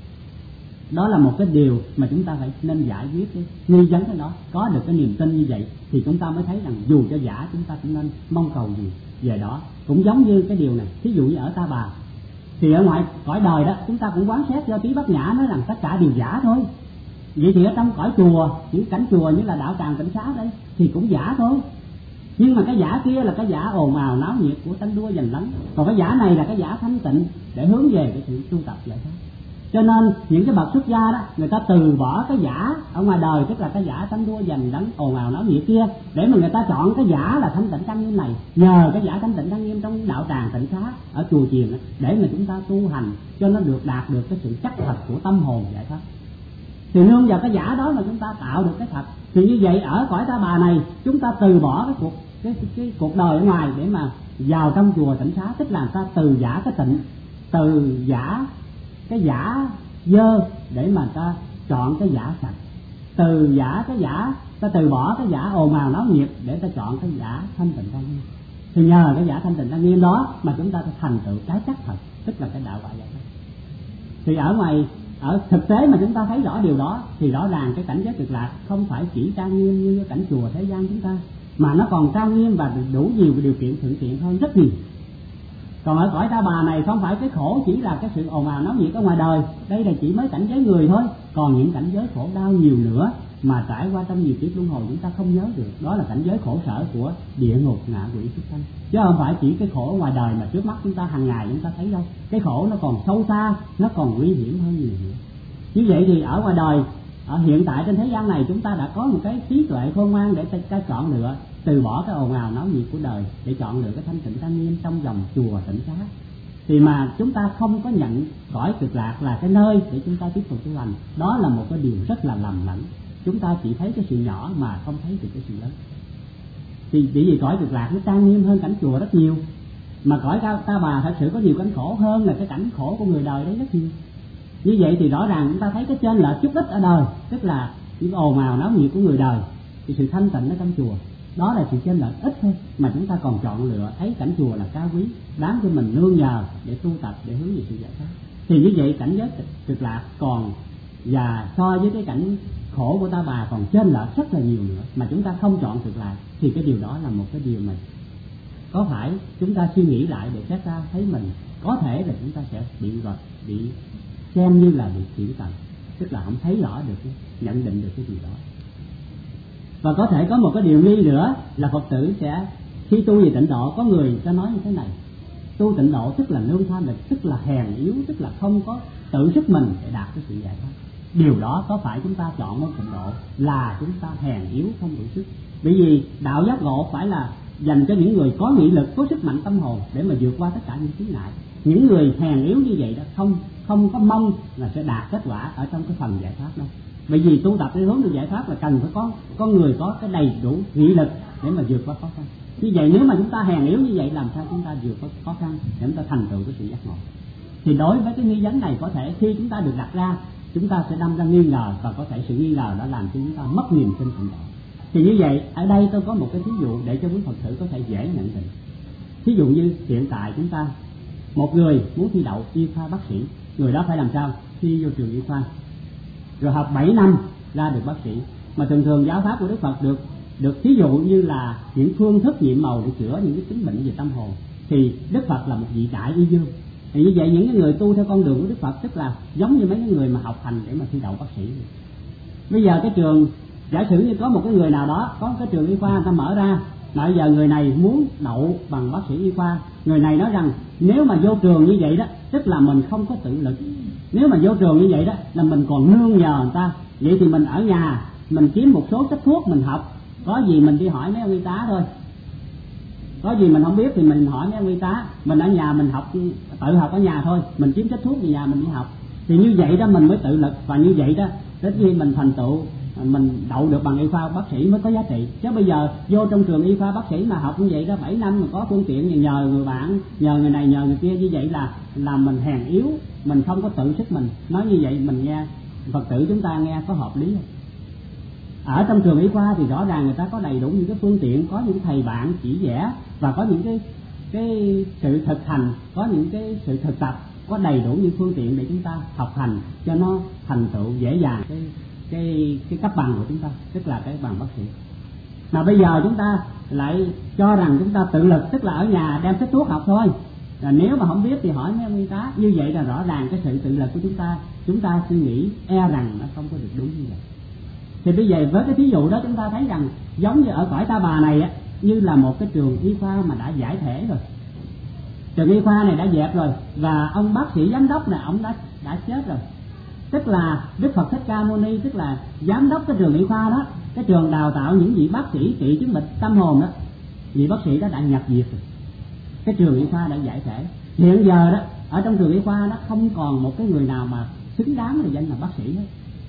Đó là một cái điều mà chúng ta phải nên giải quyết cái nghi vấn cái đó. Có được cái niềm tin như vậy thì chúng ta mới thấy rằng dù cho giả chúng ta cũng nên mong cầu gì về đó. Cũng giống như cái điều này, ví dụ như ở Ta Bà thì ở ngoài cõi đời đó chúng ta cũng quán xét do Trí Bát Nhã nói rằng tất cả đều giả thôi. Vậy thì ở trong cõi chùa, những cảnh chùa như là đạo tràng Tịnh Xá đây thì cũng giả thôi. Nhưng mà cái giả kia là cái giả ồn ào náo nhiệt của tánh đua giành đánh, còn cái giả này là cái giả thanh tịnh để hướng về cái sự tu tập giải thoát. Cho nên những cái bậc xuất gia đó, người ta từ bỏ cái giả ở ngoài đời, tức là cái giả tánh đua giành đánh ồn ào náo nhiệt kia, để mà người ta chọn cái giả là thanh tịnh trang nghiêm này, nhờ cái giả thanh tịnh trang nghiêm trong đạo tràng Tịnh Xá ở chùa chiền đó, để mà chúng ta tu hành cho nó được đạt được cái sự chắc thật của tâm hồn giải thoát. Thì nương vào cái giả đó mà chúng ta tạo được cái thật. Thì như vậy ở cõi Ta Bà này chúng ta từ bỏ cái cuộc cái, cái, cái cuộc đời ở ngoài để mà vào trong chùa Tịnh Xá, tức là ta từ giả cái tịnh, từ giả cái giả dơ để mà ta chọn cái giả sạch, từ giả cái giả ta từ bỏ cái giả ồn ào náo nhiệt để ta chọn cái giả thanh tịnh trang nghiêm. Thì nhờ cái giả thanh tịnh trang nghiêm đó mà chúng ta thành tựu cái chắc thật, tức là cái đạo quả giải thoát. Thì ở ngoài ở thực tế mà chúng ta thấy rõ điều đó thì rõ ràng cái cảnh giới cực lạc không phải chỉ trang nghiêm như cảnh chùa thế gian chúng ta, mà nó còn trang nghiêm và đủ nhiều điều kiện thuận tiện hơn rất nhiều. Còn ở cõi Ta Bà này không phải cái khổ chỉ là cái sự ồn ào náo nhiệt ở ngoài đời, đây là chỉ mới cảnh giới người thôi, còn những cảnh giới khổ đau nhiều nữa mà trải qua trong nhiều kiếp luân hồi chúng ta không nhớ được. Đó là cảnh giới khổ sở của địa ngục, ngạ quỷ, súc sanh, chứ không phải chỉ cái khổ ngoài đời mà trước mắt chúng ta hàng ngày chúng ta thấy đâu. Cái khổ nó còn sâu xa, nó còn nguy hiểm hơn nhiều nữa. Như vậy thì ở ngoài đời, ở hiện tại trên thế gian này chúng ta đã có một cái trí tuệ khôn ngoan để ta, ta chọn lựa, từ bỏ cái ồn ào náo nhiệt của đời để chọn lựa cái thanh tịnh trang nghiêm trong dòng chùa Tịnh Xá. Thì mà chúng ta không có nhận cõi cực lạc là cái nơi để chúng ta tiếp tục tu hành, đó là một cái điều rất là lầm lẫn. Chúng ta chỉ thấy cái sự nhỏ mà không thấy được cái sự lớn. Thì bởi vì cõi cực lạc nó trang nghiêm hơn cảnh chùa rất nhiều, mà cõi Ta Bà thật sự có nhiều cảnh khổ hơn là cái cảnh khổ của người đời đấy rất nhiều. Như vậy thì rõ ràng chúng ta thấy cái trên lệch chút ít ở đời, tức là những ồn ào náo nhiệt của người đời, thì sự thanh tịnh ở trong chùa đó là sự trên lệch ít thôi, mà chúng ta còn chọn lựa thấy cảnh chùa là cao quý, đáng cho mình nương nhờ để tu tập, để hướng về sự giải thoát. Thì như vậy cảnh giới cực lạc còn và so với cái cảnh khổ của Ta Bà còn trên lệch rất là nhiều nữa, mà chúng ta không chọn cực lạc thì cái điều đó là một cái điều mà có phải chúng ta suy nghĩ lại để xét ra thấy mình có thể là chúng ta sẽ bị vật bị xem như là bị chuyển tầng, tức là không thấy rõ được, nhận định được cái gì đó. Và có thể có một cái điều nghi nữa là Phật tử sẽ khi tu về tịnh độ, có người ta nói như thế này: tu tịnh độ tức là nương tham lực, tức là hèn yếu, tức là không có tự sức mình để đạt cái sự giải thoát. Điều đó có phải chúng ta chọn môn tịnh độ là chúng ta hèn yếu không đủ sức? Bởi vì đạo giác ngộ phải là dành cho những người có nghị lực, có sức mạnh tâm hồn để mà vượt qua tất cả những chướng ngại. Những người hèn yếu như vậy đó không không có mong là sẽ đạt kết quả ở trong cái phần giải thoát đâu. Bởi vì tu tập để hướng được giải thoát là cần phải có có người có cái đầy đủ nghị lực để mà vượt qua khó khăn. Như vậy nếu mà chúng ta hèn yếu như vậy, làm sao chúng ta vượt qua khó khăn để chúng ta thành tựu cái sự giác ngộ? Thì đối với cái nghi vấn này, có thể khi chúng ta được đặt ra, chúng ta sẽ đâm ra nghi ngờ, và có thể sự nghi ngờ đó làm cho chúng ta mất niềm tin tịnh độ. Thì như vậy ở đây tôi có một cái thí dụ để cho quý Phật tử có thể dễ nhận định. Thí dụ như hiện tại chúng ta, một người muốn thi đậu y khoa bác sĩ, người đó phải làm sao? thi vô trường y khoa, rồi học bảy năm ra được bác sĩ. Mà thường thường giáo pháp của Đức Phật được được thí dụ như là những phương thức nhiệm màu để chữa những cái chứng bệnh về tâm hồn, thì Đức Phật là một vị đại y dương. Thì như vậy những cái người tu theo con đường của Đức Phật tức là giống như mấy cái người mà học hành để mà thi đậu bác sĩ. Bây giờ cái trường, giả sử như có một cái người nào đó có cái trường y khoa người ta mở ra, mà bây giờ người này muốn đậu bằng bác sĩ y khoa, người này nói rằng nếu mà vô trường như vậy đó tức là mình không có tự lực, nếu mà vô trường như vậy đó là mình còn nương nhờ người ta, vậy thì mình ở nhà mình kiếm một số sách thuốc mình học, có gì mình đi hỏi mấy ông y tá thôi, có gì mình không biết thì mình hỏi mấy ông y tá, mình ở nhà mình học, tự học ở nhà thôi, mình kiếm sách thuốc về nhà mình đi học. Thì như vậy đó mình mới tự lực, và như vậy đó đến khi mình thành tựu, mình đậu được bằng y khoa bác sĩ mới có giá trị. Chứ bây giờ vô trong trường y khoa bác sĩ mà học như vậy đó bảy năm mà có phương tiện nhờ người bạn, nhờ người này nhờ người kia, như vậy là là mình hèn yếu, mình không có tự sức mình. Nói như vậy mình nghe Phật tử chúng ta nghe có hợp lý không? Ở trong trường y khoa thì rõ ràng người ta có đầy đủ những cái phương tiện, có những thầy bạn chỉ vẽ và có những cái cái sự thực hành, có những cái sự thực tập, có đầy đủ những phương tiện để chúng ta học hành cho nó thành tựu dễ dàng cái cái cái cấp bằng của chúng ta, tức là cái bằng bác sĩ. Mà bây giờ chúng ta lại cho rằng chúng ta tự lực, tức là ở nhà đem sách thuốc học thôi. Và nếu mà không biết thì hỏi mấy ông y tá. Như vậy là rõ ràng cái sự tự lực của chúng ta, chúng ta suy nghĩ e rằng nó không có được đúng như vậy. Thì bây giờ với cái thí dụ đó chúng ta thấy rằng giống như ở cõi Ta Bà này á, như là một cái trường y khoa mà đã giải thể rồi. Trường y khoa này đã dẹp rồi, và ông bác sĩ giám đốc này ông đã đã chết rồi. Tức là Đức Phật Thích Ca Mâu Ni, tức là giám đốc cái trường y khoa đó, cái trường đào tạo những vị bác sĩ trị chứng bệnh tâm hồn đó, vị bác sĩ đó đã nhập diệt rồi. Cái trường y khoa đã giải thể. Hiện giờ đó ở trong trường y khoa đó không còn một cái người nào mà xứng đáng là danh là bác sĩ hết,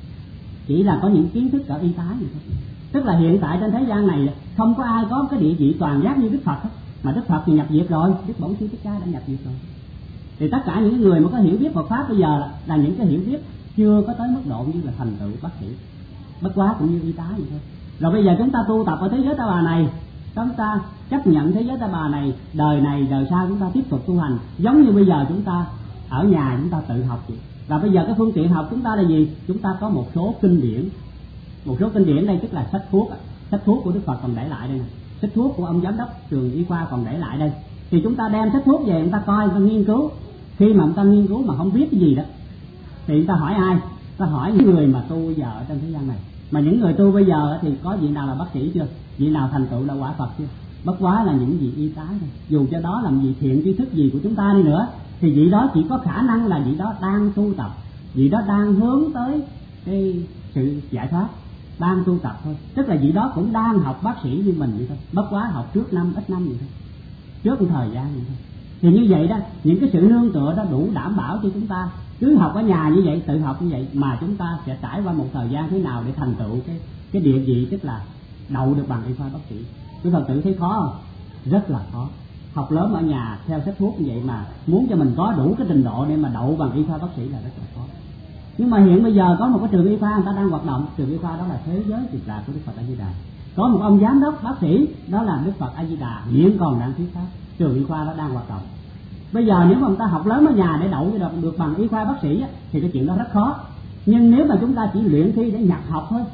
chỉ là có những kiến thức ở y tá vậy thôi. Tức là hiện tại trên thế gian này không có ai có cái địa vị toàn giác như Đức Phật hết. Mà Đức Phật thì nhập diệt rồi, Đức Bổn Sư Thích Ca đã nhập diệt rồi. Thì tất cả những người mà có hiểu biết Phật pháp bây giờ là, là những cái hiểu biết chưa có tới mức độ như là thành tựu bác sĩ, bất quá cũng như y tá vậy thôi. Rồi bây giờ chúng ta tu tập ở thế giới Ta Bà này, chúng ta chấp nhận thế giới Ta Bà này, đời này đời sau chúng ta tiếp tục tu hành giống như bây giờ chúng ta ở nhà chúng ta tự học vậy. Và bây giờ cái phương tiện học chúng ta là gì? Chúng ta có một số kinh điển, một số kinh điển đây tức là sách thuốc, sách thuốc của Đức Phật còn để lại đây này, sách thuốc của ông giám đốc trường y khoa còn để lại đây. Thì chúng ta đem sách thuốc về người ta coi, người ta nghiên cứu. Khi mà người ta nghiên cứu mà không biết cái gì đó thì người ta hỏi ai? Ta hỏi những người mà tu bây giờ ở trên thế gian này. Mà những người tu bây giờ thì có vị nào là bác sĩ chưa? Vị nào thành tựu là quả Phật chưa? Bất quá là những vị y tá thôi. Dù cho đó là vị thiện tri thức gì của chúng ta đi nữa, thì vị đó chỉ có khả năng là vị đó đang tu tập, vị đó đang hướng tới cái sự giải thoát, đang tu tập thôi. Tức là vị đó cũng đang học bác sĩ như mình vậy thôi, bất quá học trước năm ít năm vậy thôi, trước một thời gian vậy thôi. Thì như vậy đó, những cái sự nương tựa đó đủ đảm bảo cho chúng ta cứ học ở nhà như vậy, tự học như vậy mà chúng ta sẽ trải qua một thời gian thế nào để thành tựu cái cái địa vị, tức là đậu được bằng y khoa bác sĩ. Quý Phật tử thấy khó không? Rất là khó. Học lớn ở nhà theo sách thuốc như vậy mà muốn cho mình có đủ cái trình độ để mà đậu bằng y khoa bác sĩ là rất là khó. Nhưng mà hiện bây giờ có một cái trường y khoa người ta đang hoạt động, trường y khoa đó là Thế Giới Cực Lạc của Đức Phật A Di Đà. Có một ông giám đốc bác sĩ đó là Đức Phật A Di Đà, hiện còn đang thuyết pháp. Trường y khoa đó đang hoạt động. Bây giờ nếu mà người ta học lớn ở nhà để đậu được, được bằng y khoa bác sĩ thì cái chuyện đó rất khó. Nhưng nếu mà chúng ta chỉ luyện thi để nhập học thôi,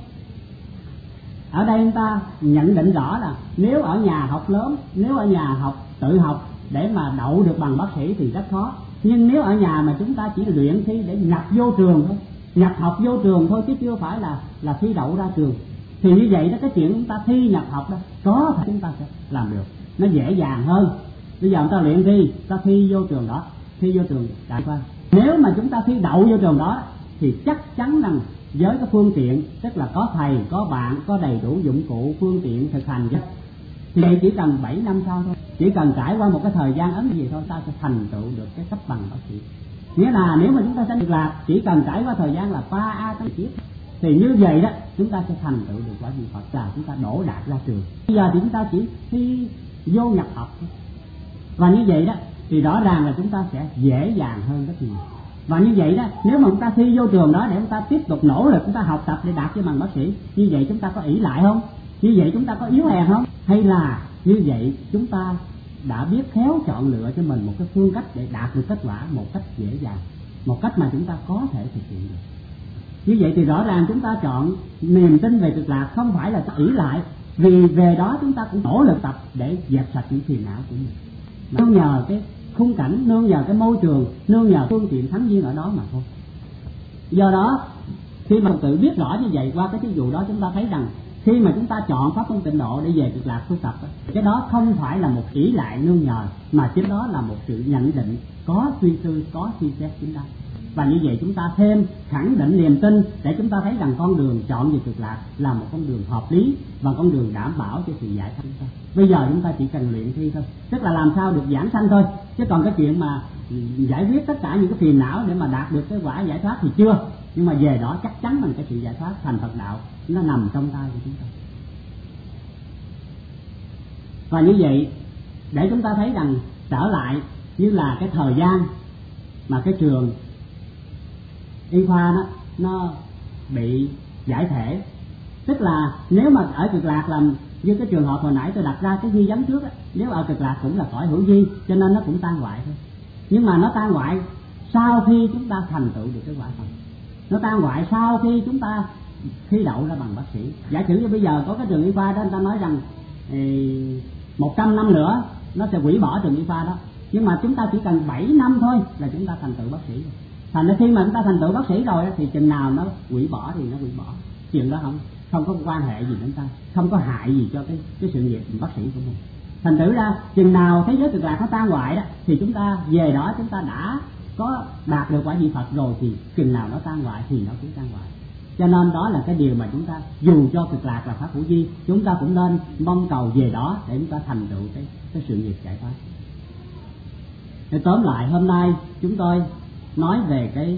ở đây chúng ta nhận định rõ là nếu ở nhà học lớn, nếu ở nhà học tự học để mà đậu được bằng bác sĩ thì rất khó. Nhưng nếu ở nhà mà chúng ta chỉ luyện thi để nhập vô trường thôi, nhập học vô trường thôi chứ chưa phải là là thi đậu ra trường, thì như vậy đó cái chuyện chúng ta thi nhập học đó có thể chúng ta sẽ làm được, nó dễ dàng hơn. Bây giờ chúng ta luyện thi, ta thi vô trường đó, thi vô trường đại khoa. Nếu mà chúng ta thi đậu vô trường đó thì chắc chắn rằng với cái phương tiện, tức là có thầy, có bạn, có đầy đủ dụng cụ, phương tiện thực hành chứ, thì chỉ cần bảy năm sau thôi, chỉ cần trải qua một cái thời gian ấn gì thôi, ta sẽ thành tựu được cái cấp bằng bác sĩ. Nghĩa là nếu mà chúng ta sanh được lạc, chỉ cần trải qua thời gian là ba a tăng kiếp, thì như vậy đó chúng ta sẽ thành tựu được quả vị Phật, là chúng ta đổ đạt ra trường. Bây giờ thì chúng ta chỉ thi vô nhập học thôi. Và như vậy đó thì rõ ràng là chúng ta sẽ dễ dàng hơn rất nhiều. Và như vậy đó, nếu mà chúng ta thi vô trường đó để chúng ta tiếp tục nỗ lực chúng ta học tập để đạt cái bằng bác sĩ, như vậy chúng ta có ỷ lại không? Như vậy chúng ta có yếu hèn không? Hay là như vậy chúng ta đã biết khéo chọn lựa cho mình một cái phương cách để đạt được kết quả một cách dễ dàng? một cách mà chúng ta có thể thực hiện được. Như vậy thì rõ ràng chúng ta chọn niềm tin về cực lạc không phải là ỷ lại, vì về đó chúng ta cũng nỗ lực tập để dẹp sạch những phiền não của mình, nương nhờ cái khung cảnh, nương nhờ cái môi trường, nương nhờ phương tiện thắng duyên ở đó mà thôi. Do đó khi mà tự biết rõ như vậy, qua cái thí dụ đó chúng ta thấy rằng khi mà chúng ta chọn pháp môn tịnh độ để về cực lạc tu tập, cái đó không phải là một ỷ lại nương nhờ, mà chính đó là một sự nhận định có suy tư, có suy xét chính đáng. Và như vậy chúng ta thêm khẳng định niềm tin để chúng ta thấy rằng con đường chọn về cực lạc là một con đường hợp lý và con đường đảm bảo cho sự giải thoát. Bây giờ chúng ta chỉ cần luyện thi thôi, tức là làm sao được giảng sanh thôi, chứ còn cái chuyện mà giải quyết tất cả những cái phiền não để mà đạt được cái quả giải thoát thì chưa. Nhưng mà về đó chắc chắn là cái sự giải thoát thành Phật đạo nó nằm trong tay của chúng ta. Và như vậy để chúng ta thấy rằng trở lại như là cái thời gian mà cái trường y khoa nó nó bị giải thể, tức là nếu mà ở cực lạc làm như cái trường hợp hồi nãy tôi đặt ra cái nghi vấn trước á, nếu ở cực lạc cũng là cõi hữu vi cho nên nó cũng tan hoại thôi, nhưng mà nó tan hoại sau khi chúng ta thành tựu được cái quả Phật, nó tan hoại sau khi chúng ta thi đậu ra bằng bác sĩ. Giả sử như bây giờ có cái trường y khoa đó, người ta nói rằng một trăm năm nữa nó sẽ hủy bỏ trường y khoa đó, nhưng mà chúng ta chỉ cần bảy năm thôi là chúng ta thành tựu bác sĩ. Thành ra khi mà chúng ta thành tựu bác sĩ rồi thì chừng nào nó hủy bỏ thì nó hủy bỏ, chuyện đó không không có quan hệ gì đến ta, không có hại gì cho cái cái sự nghiệp bác sĩ của mình. Thành thử ra chừng nào thế giới cực lạc nó tan hoại đó thì chúng ta về đó chúng ta đã có đạt được quả vị Phật rồi, thì chừng nào nó tan hoại thì nó cũng tan hoại. Cho nên đó là cái điều mà chúng ta dù cho cực lạc là pháp hữu vi, chúng ta cũng nên mong cầu về đó để chúng ta thành tựu cái cái sự nghiệp giải thoát. Để tóm lại, hôm nay chúng tôi nói về cái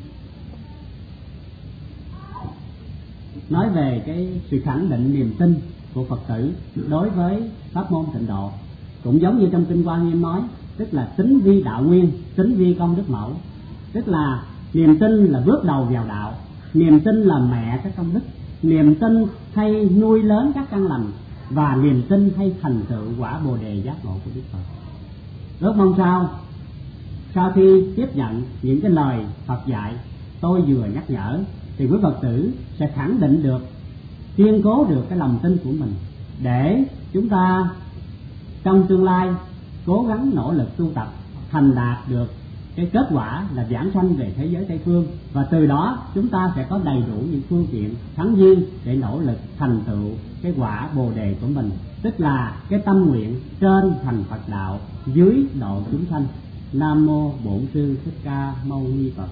nói về cái sự khẳng định niềm tin của Phật tử đối với pháp môn tịnh độ, cũng giống như trong kinh Hoa Nghiêm nói, tức là tính vi đạo nguyên, tính vi công đức mẫu, tức là niềm tin là bước đầu vào đạo, niềm tin là mẹ các công đức, niềm tin hay nuôi lớn các căn lành, và niềm tin hay thành tựu quả bồ đề giác ngộ của Đức Phật. Ước mong sao sau khi tiếp nhận những cái lời Phật dạy tôi vừa nhắc nhở thì quý Phật tử sẽ khẳng định được, kiên cố được cái lòng tin của mình, để chúng ta trong tương lai cố gắng nỗ lực tu tập thành đạt được cái kết quả là giảng sanh về thế giới Tây phương, và từ đó chúng ta sẽ có đầy đủ những phương tiện thắng duyên để nỗ lực thành tựu cái quả bồ đề của mình, tức là cái tâm nguyện trên thành Phật đạo, dưới độ chúng sanh. Nam mô Bổn Sư Thích Ca Mâu Ni Phật.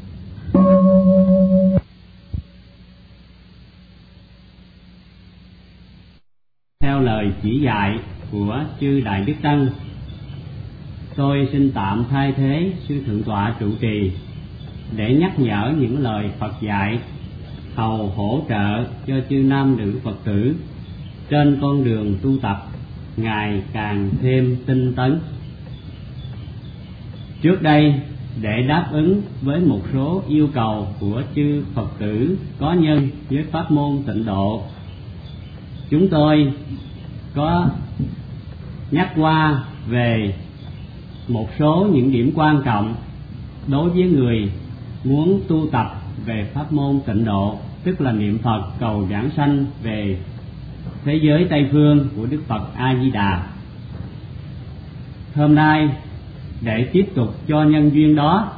Theo lời chỉ dạy của chư Đại Đức Tăng, tôi xin tạm thay thế sư thượng tọa trụ trì để nhắc nhở những lời Phật dạy, hầu hỗ trợ cho chư nam nữ Phật tử trên con đường tu tập ngày càng thêm tinh tấn. Trước đây, để đáp ứng với một số yêu cầu của chư Phật tử có nhân với pháp môn tịnh độ, chúng tôi có nhắc qua về một số những điểm quan trọng đối với người muốn tu tập về pháp môn tịnh độ, tức là niệm Phật cầu giảng sanh về thế giới Tây phương của Đức Phật A Di Đà. Hôm nay, để tiếp tục cho nhân duyên đó,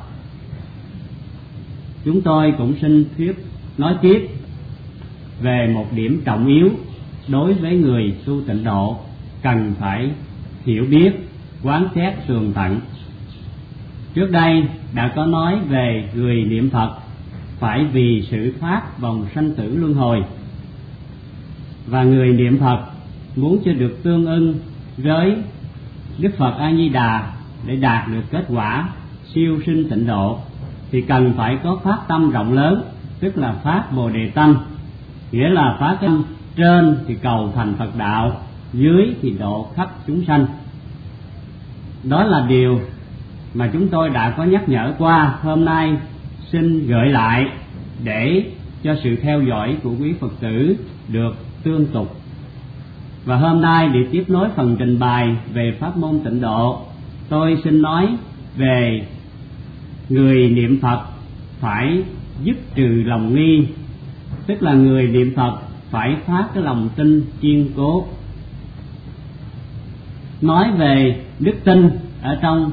chúng tôi cũng xin thuyết nói tiếp về một điểm trọng yếu đối với người tu tịnh độ cần phải hiểu biết, quán xét tường tận. Trước đây đã có nói về người niệm Phật phải vì sự thoát vòng sanh tử luân hồi, và người niệm Phật muốn cho được tương ưng với Đức Phật A Di Đà để đạt được kết quả siêu sinh tịnh độ thì cần phải có phát tâm rộng lớn, tức là phát bồ đề tâm, nghĩa là phát tâm trên thì cầu thành Phật đạo, dưới thì độ khắp chúng sanh. Đó là điều mà chúng tôi đã có nhắc nhở qua, hôm nay xin gợi lại để cho sự theo dõi của quý Phật tử được tương tục. Và hôm nay để tiếp nối phần trình bày về pháp môn tịnh độ, tôi xin nói về người niệm Phật phải dứt trừ lòng nghi, tức là người niệm Phật phải phát cái lòng tin kiên cố. Nói về đức tin ở trong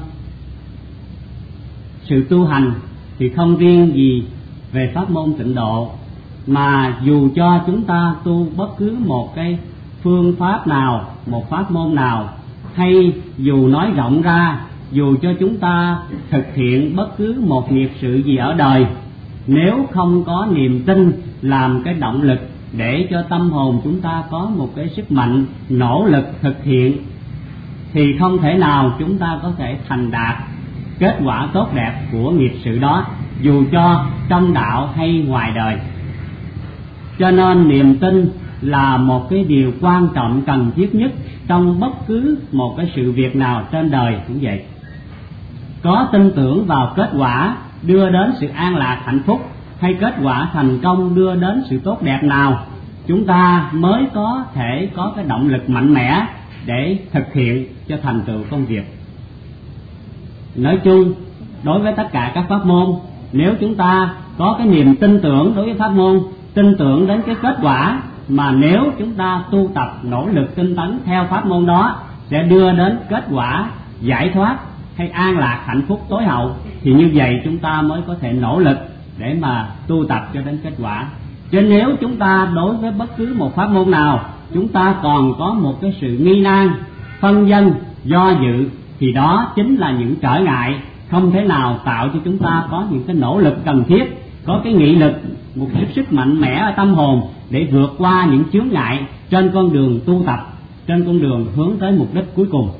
sự tu hành thì không riêng gì về pháp môn tịnh độ, mà dù cho chúng ta tu bất cứ một cái phương pháp nào, một pháp môn nào, hay dù nói rộng ra, dù cho chúng ta thực hiện bất cứ một nghiệp sự gì ở đời, nếu không có niềm tin làm cái động lực để cho tâm hồn chúng ta có một cái sức mạnh nỗ lực thực hiện, thì không thể nào chúng ta có thể thành đạt kết quả tốt đẹp của nghiệp sự đó, dù cho trong đạo hay ngoài đời. Cho nên niềm tin là một cái điều quan trọng cần thiết nhất trong bất cứ một cái sự việc nào trên đời cũng vậy. Có tin tưởng vào kết quả đưa đến sự an lạc hạnh phúc, hay kết quả thành công đưa đến sự tốt đẹp nào, chúng ta mới có thể có cái động lực mạnh mẽ để thực hiện cho thành tựu công việc. Nói chung, đối với tất cả các pháp môn, nếu chúng ta có cái niềm tin tưởng đối với pháp môn, tin tưởng đến cái kết quả mà nếu chúng ta tu tập nỗ lực tinh tấn theo pháp môn đó sẽ đưa đến kết quả giải thoát hay an lạc hạnh phúc tối hậu, thì như vậy chúng ta mới có thể nỗ lực để mà tu tập cho đến kết quả. Chứ nếu chúng ta đối với bất cứ một pháp môn nào chúng ta còn có một cái sự nghi nan, phân vân, do dự, thì đó chính là những trở ngại không thể nào tạo cho chúng ta có những cái nỗ lực cần thiết, có cái nghị lực, một sức sức mạnh mẽ ở tâm hồn để vượt qua những chướng ngại trên con đường tu tập, trên con đường hướng tới mục đích cuối cùng.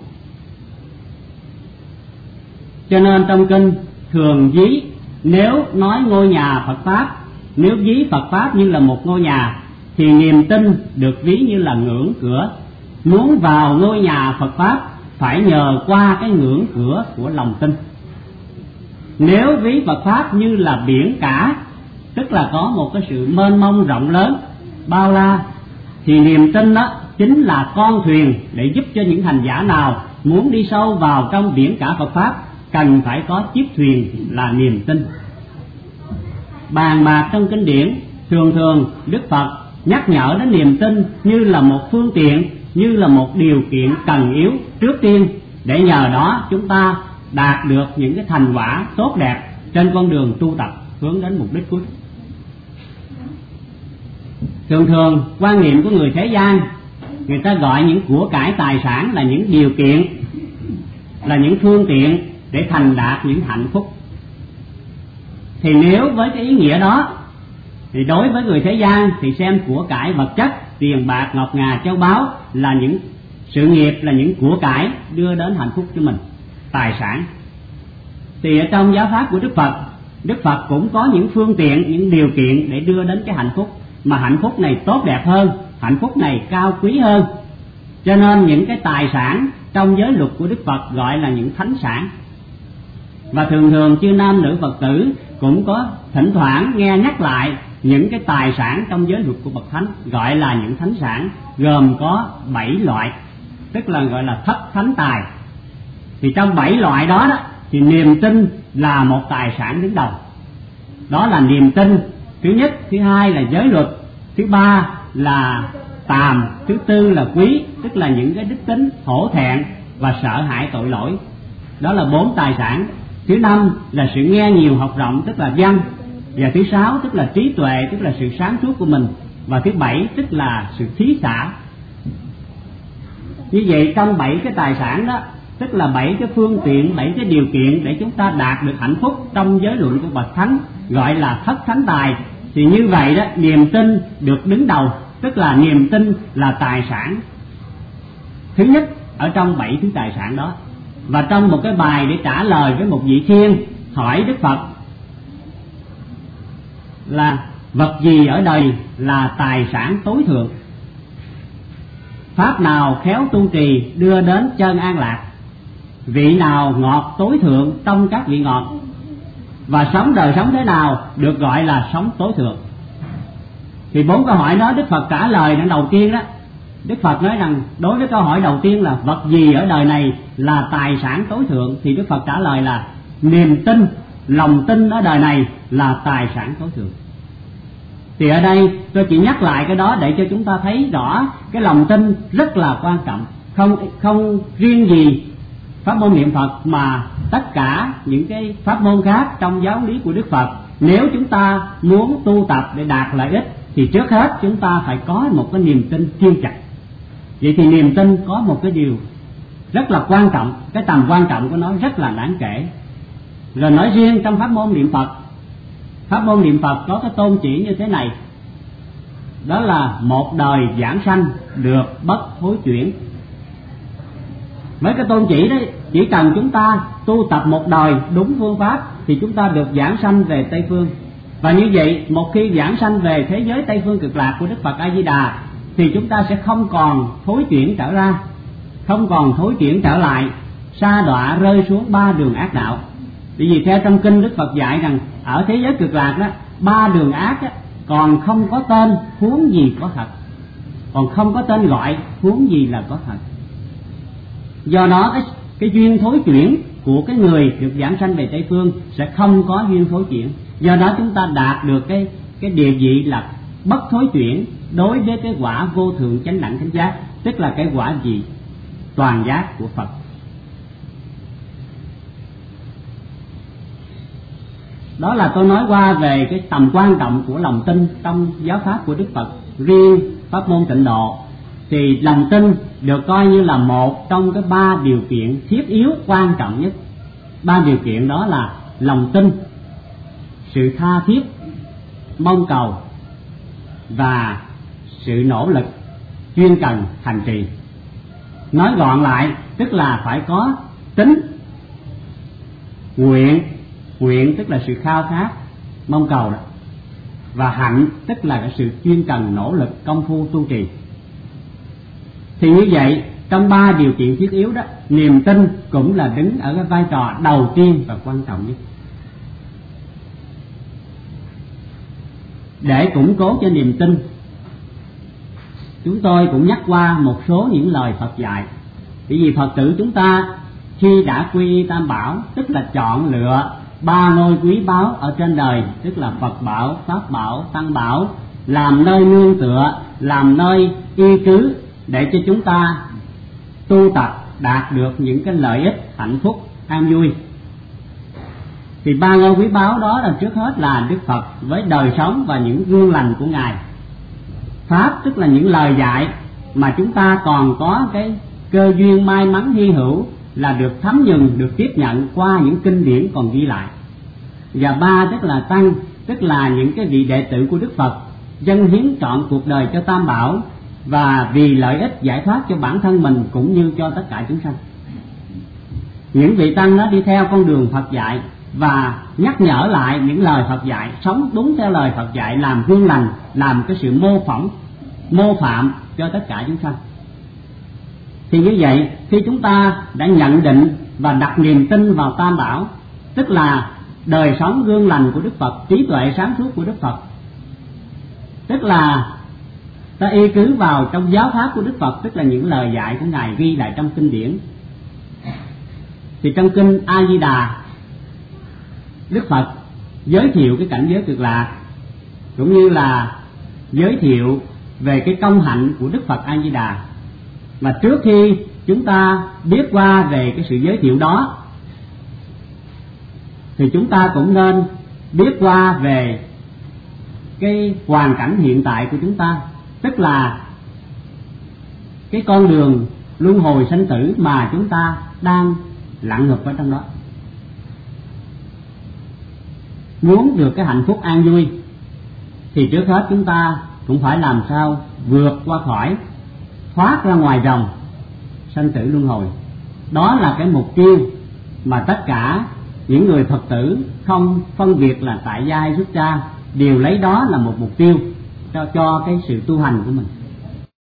Cho nên trong kinh thường ví, nếu nói ngôi nhà Phật Pháp, nếu ví Phật Pháp như là một ngôi nhà, thì niềm tin được ví như là ngưỡng cửa. Muốn vào ngôi nhà Phật Pháp phải nhờ qua cái ngưỡng cửa của lòng tin. Nếu ví Phật Pháp như là biển cả, tức là có một cái sự mênh mông rộng lớn, bao la, thì niềm tin đó chính là con thuyền để giúp cho những hành giả nào muốn đi sâu vào trong biển cả Phật Pháp cần phải có chiếc thuyền là niềm tin. Bàn bạc trong kinh điển, thường thường Đức Phật nhắc nhở đến niềm tin như là một phương tiện, như là một điều kiện cần yếu trước tiên, để nhờ đó chúng ta đạt được những cái thành quả tốt đẹp trên con đường tu tập hướng đến mục đích cuối. Thường thường quan niệm của người thế gian, người ta gọi những của cải tài sản là những điều kiện, là những phương tiện để thành đạt những hạnh phúc. Thì nếu với cái ý nghĩa đó, thì đối với người thế gian thì xem của cải vật chất, tiền bạc, ngọc ngà, châu báu là những sự nghiệp, là những của cải đưa đến hạnh phúc cho mình, tài sản. Thì ở trong giáo pháp của Đức Phật, Đức Phật cũng có những phương tiện, những điều kiện để đưa đến cái hạnh phúc, mà hạnh phúc này tốt đẹp hơn, hạnh phúc này cao quý hơn. Cho nên những cái tài sản trong giới luật của Đức Phật gọi là những thánh sản. Và thường thường chư nam nữ Phật tử cũng có thỉnh thoảng nghe nhắc lại những cái tài sản trong giới luật của bậc thánh, gọi là những thánh sản, gồm có bảy loại, tức là gọi là thất thánh tài. Thì trong bảy loại đó, đó thì niềm tin là một tài sản đứng đầu. Đó là niềm tin thứ nhất, thứ hai là giới luật, thứ ba là tàm, thứ tư là quý, tức là những cái đức tính hổ thẹn và sợ hãi tội lỗi. Đó là bốn tài sản. Thứ năm là sự nghe nhiều học rộng, tức là văn. Và thứ sáu tức là trí tuệ, tức là sự sáng suốt của mình. Và thứ bảy tức là sự thí xả. Như vậy trong bảy cái tài sản đó, tức là bảy cái phương tiện, bảy cái điều kiện để chúng ta đạt được hạnh phúc trong giới luận của bậc thánh, gọi là thất thánh tài. Thì như vậy đó, niềm tin được đứng đầu, tức là niềm tin là tài sản thứ nhất ở trong bảy thứ tài sản đó. Và trong một cái bài để trả lời với một vị thiên hỏi Đức Phật là vật gì ở đời là tài sản tối thượng, pháp nào khéo tu trì đưa đến chân an lạc, vị nào ngọt tối thượng trong các vị ngọt, và sống đời sống thế nào được gọi là sống tối thượng. Thì bốn câu hỏi đó Đức Phật trả lời lần đầu tiên đó, Đức Phật nói rằng đối với câu hỏi đầu tiên là vật gì ở đời này là tài sản tối thượng, thì Đức Phật trả lời là niềm tin lòng tin ở đời này là tài sản tối thượng. Thì ở đây tôi chỉ nhắc lại cái đó để cho chúng ta thấy rõ cái lòng tin rất là quan trọng. Không không riêng gì pháp môn niệm Phật mà tất cả những cái pháp môn khác trong giáo lý của Đức Phật, nếu chúng ta muốn tu tập để đạt lợi ích thì trước hết chúng ta phải có một cái niềm tin kiên chặt. Vậy thì niềm tin có một cái điều rất là quan trọng, cái tầm quan trọng của nó rất là đáng kể. Rồi nói riêng trong pháp môn niệm Phật, pháp môn niệm Phật có cái tôn chỉ như thế này, đó là một đời giảng sanh được bất hối chuyển. Mấy cái tôn chỉ đấy, chỉ cần chúng ta tu tập một đời đúng phương pháp thì chúng ta được giảng sanh về Tây Phương. Và như vậy, một khi giảng sanh về thế giới Tây Phương Cực Lạc của Đức Phật A Di Đà thì chúng ta sẽ không còn thối chuyển trở ra, không còn thối chuyển trở lại, sa đọa rơi xuống ba đường ác đạo. Bởi vì theo trong kinh Đức Phật dạy rằng ở thế giới Cực Lạc đó, ba đường ác đó, còn không có tên, huống gì có thật. Còn không có tên gọi, huống gì là có thật. Do đó cái, cái duyên thối chuyển của cái người được giảng sanh về Tây Phương sẽ không có duyên thối chuyển. Do đó chúng ta đạt được cái cái địa vị là bất thối chuyển đối với cái quả vô thượng chánh đẳng chánh giác, tức là cái quả gì toàn giác của Phật. Đó là tôi nói qua về cái tầm quan trọng của lòng tin trong giáo pháp của Đức Phật. Riêng pháp môn Tịnh Độ thì lòng tin được coi như là một trong cái ba điều kiện thiết yếu quan trọng nhất. Ba điều kiện đó là lòng tin, sự tha thiết mong cầu và sự nỗ lực chuyên cần hành trì. Nói gọn lại tức là phải có tính, nguyện, nguyện tức là sự khao khát mong cầu đó, và hạnh tức là cái sự chuyên cần nỗ lực công phu tu trì. Thì như vậy trong ba điều kiện thiết yếu đó, niềm tin cũng là đứng ở cái vai trò đầu tiên và quan trọng nhất. Để củng cố cho niềm tin, chúng tôi cũng nhắc qua một số những lời Phật dạy. Bởi vì Phật tử chúng ta khi đã quy y Tam Bảo, tức là chọn lựa ba ngôi quý báu ở trên đời, tức là Phật Bảo, Pháp Bảo, Tăng Bảo, làm nơi nương tựa, làm nơi y cứ để cho chúng ta tu tập đạt được những cái lợi ích hạnh phúc an vui. Thì ba ngôi quý báu đó là trước hết là Đức Phật với đời sống và những gương lành của Ngài. Pháp tức là những lời dạy mà chúng ta còn có cái cơ duyên may mắn hy hữu là được thấm nhuần, được tiếp nhận qua những kinh điển còn ghi lại. Và ba tức là Tăng, tức là những cái vị đệ tử của Đức Phật dâng hiến trọn cuộc đời cho Tam Bảo và vì lợi ích giải thoát cho bản thân mình cũng như cho tất cả chúng sanh. Những vị Tăng đó đi theo con đường Phật dạy và nhắc nhở lại những lời Phật dạy, sống đúng theo lời Phật dạy, làm gương lành, làm cái sự mô phỏng, mô phạm cho tất cả chúng sanh. Thì như vậy, khi chúng ta đã nhận định và đặt niềm tin vào Tam Bảo, tức là đời sống gương lành của Đức Phật, trí tuệ sáng suốt của Đức Phật, tức là ta y cứ vào trong giáo pháp của Đức Phật, tức là những lời dạy của Ngài ghi lại trong kinh điển. Thì trong kinh A Di Đà, Đức Phật giới thiệu cái cảnh giới Cực Lạc, cũng như là giới thiệu về cái công hạnh của Đức Phật A Di Đà. Mà trước khi chúng ta biết qua về cái sự giới thiệu đó thì chúng ta cũng nên biết qua về cái hoàn cảnh hiện tại của chúng ta, tức là cái con đường luân hồi sanh tử mà chúng ta đang lặn ngập ở trong đó. Muốn được cái hạnh phúc an vui thì trước hết chúng ta cũng phải làm sao vượt qua khỏi, thoát ra ngoài vòng sanh tử luân hồi. Đó là cái mục tiêu mà tất cả những người Phật tử không phân biệt là tại gia hay xuất gia đều lấy đó là một mục tiêu cho, cho cái sự tu hành của mình.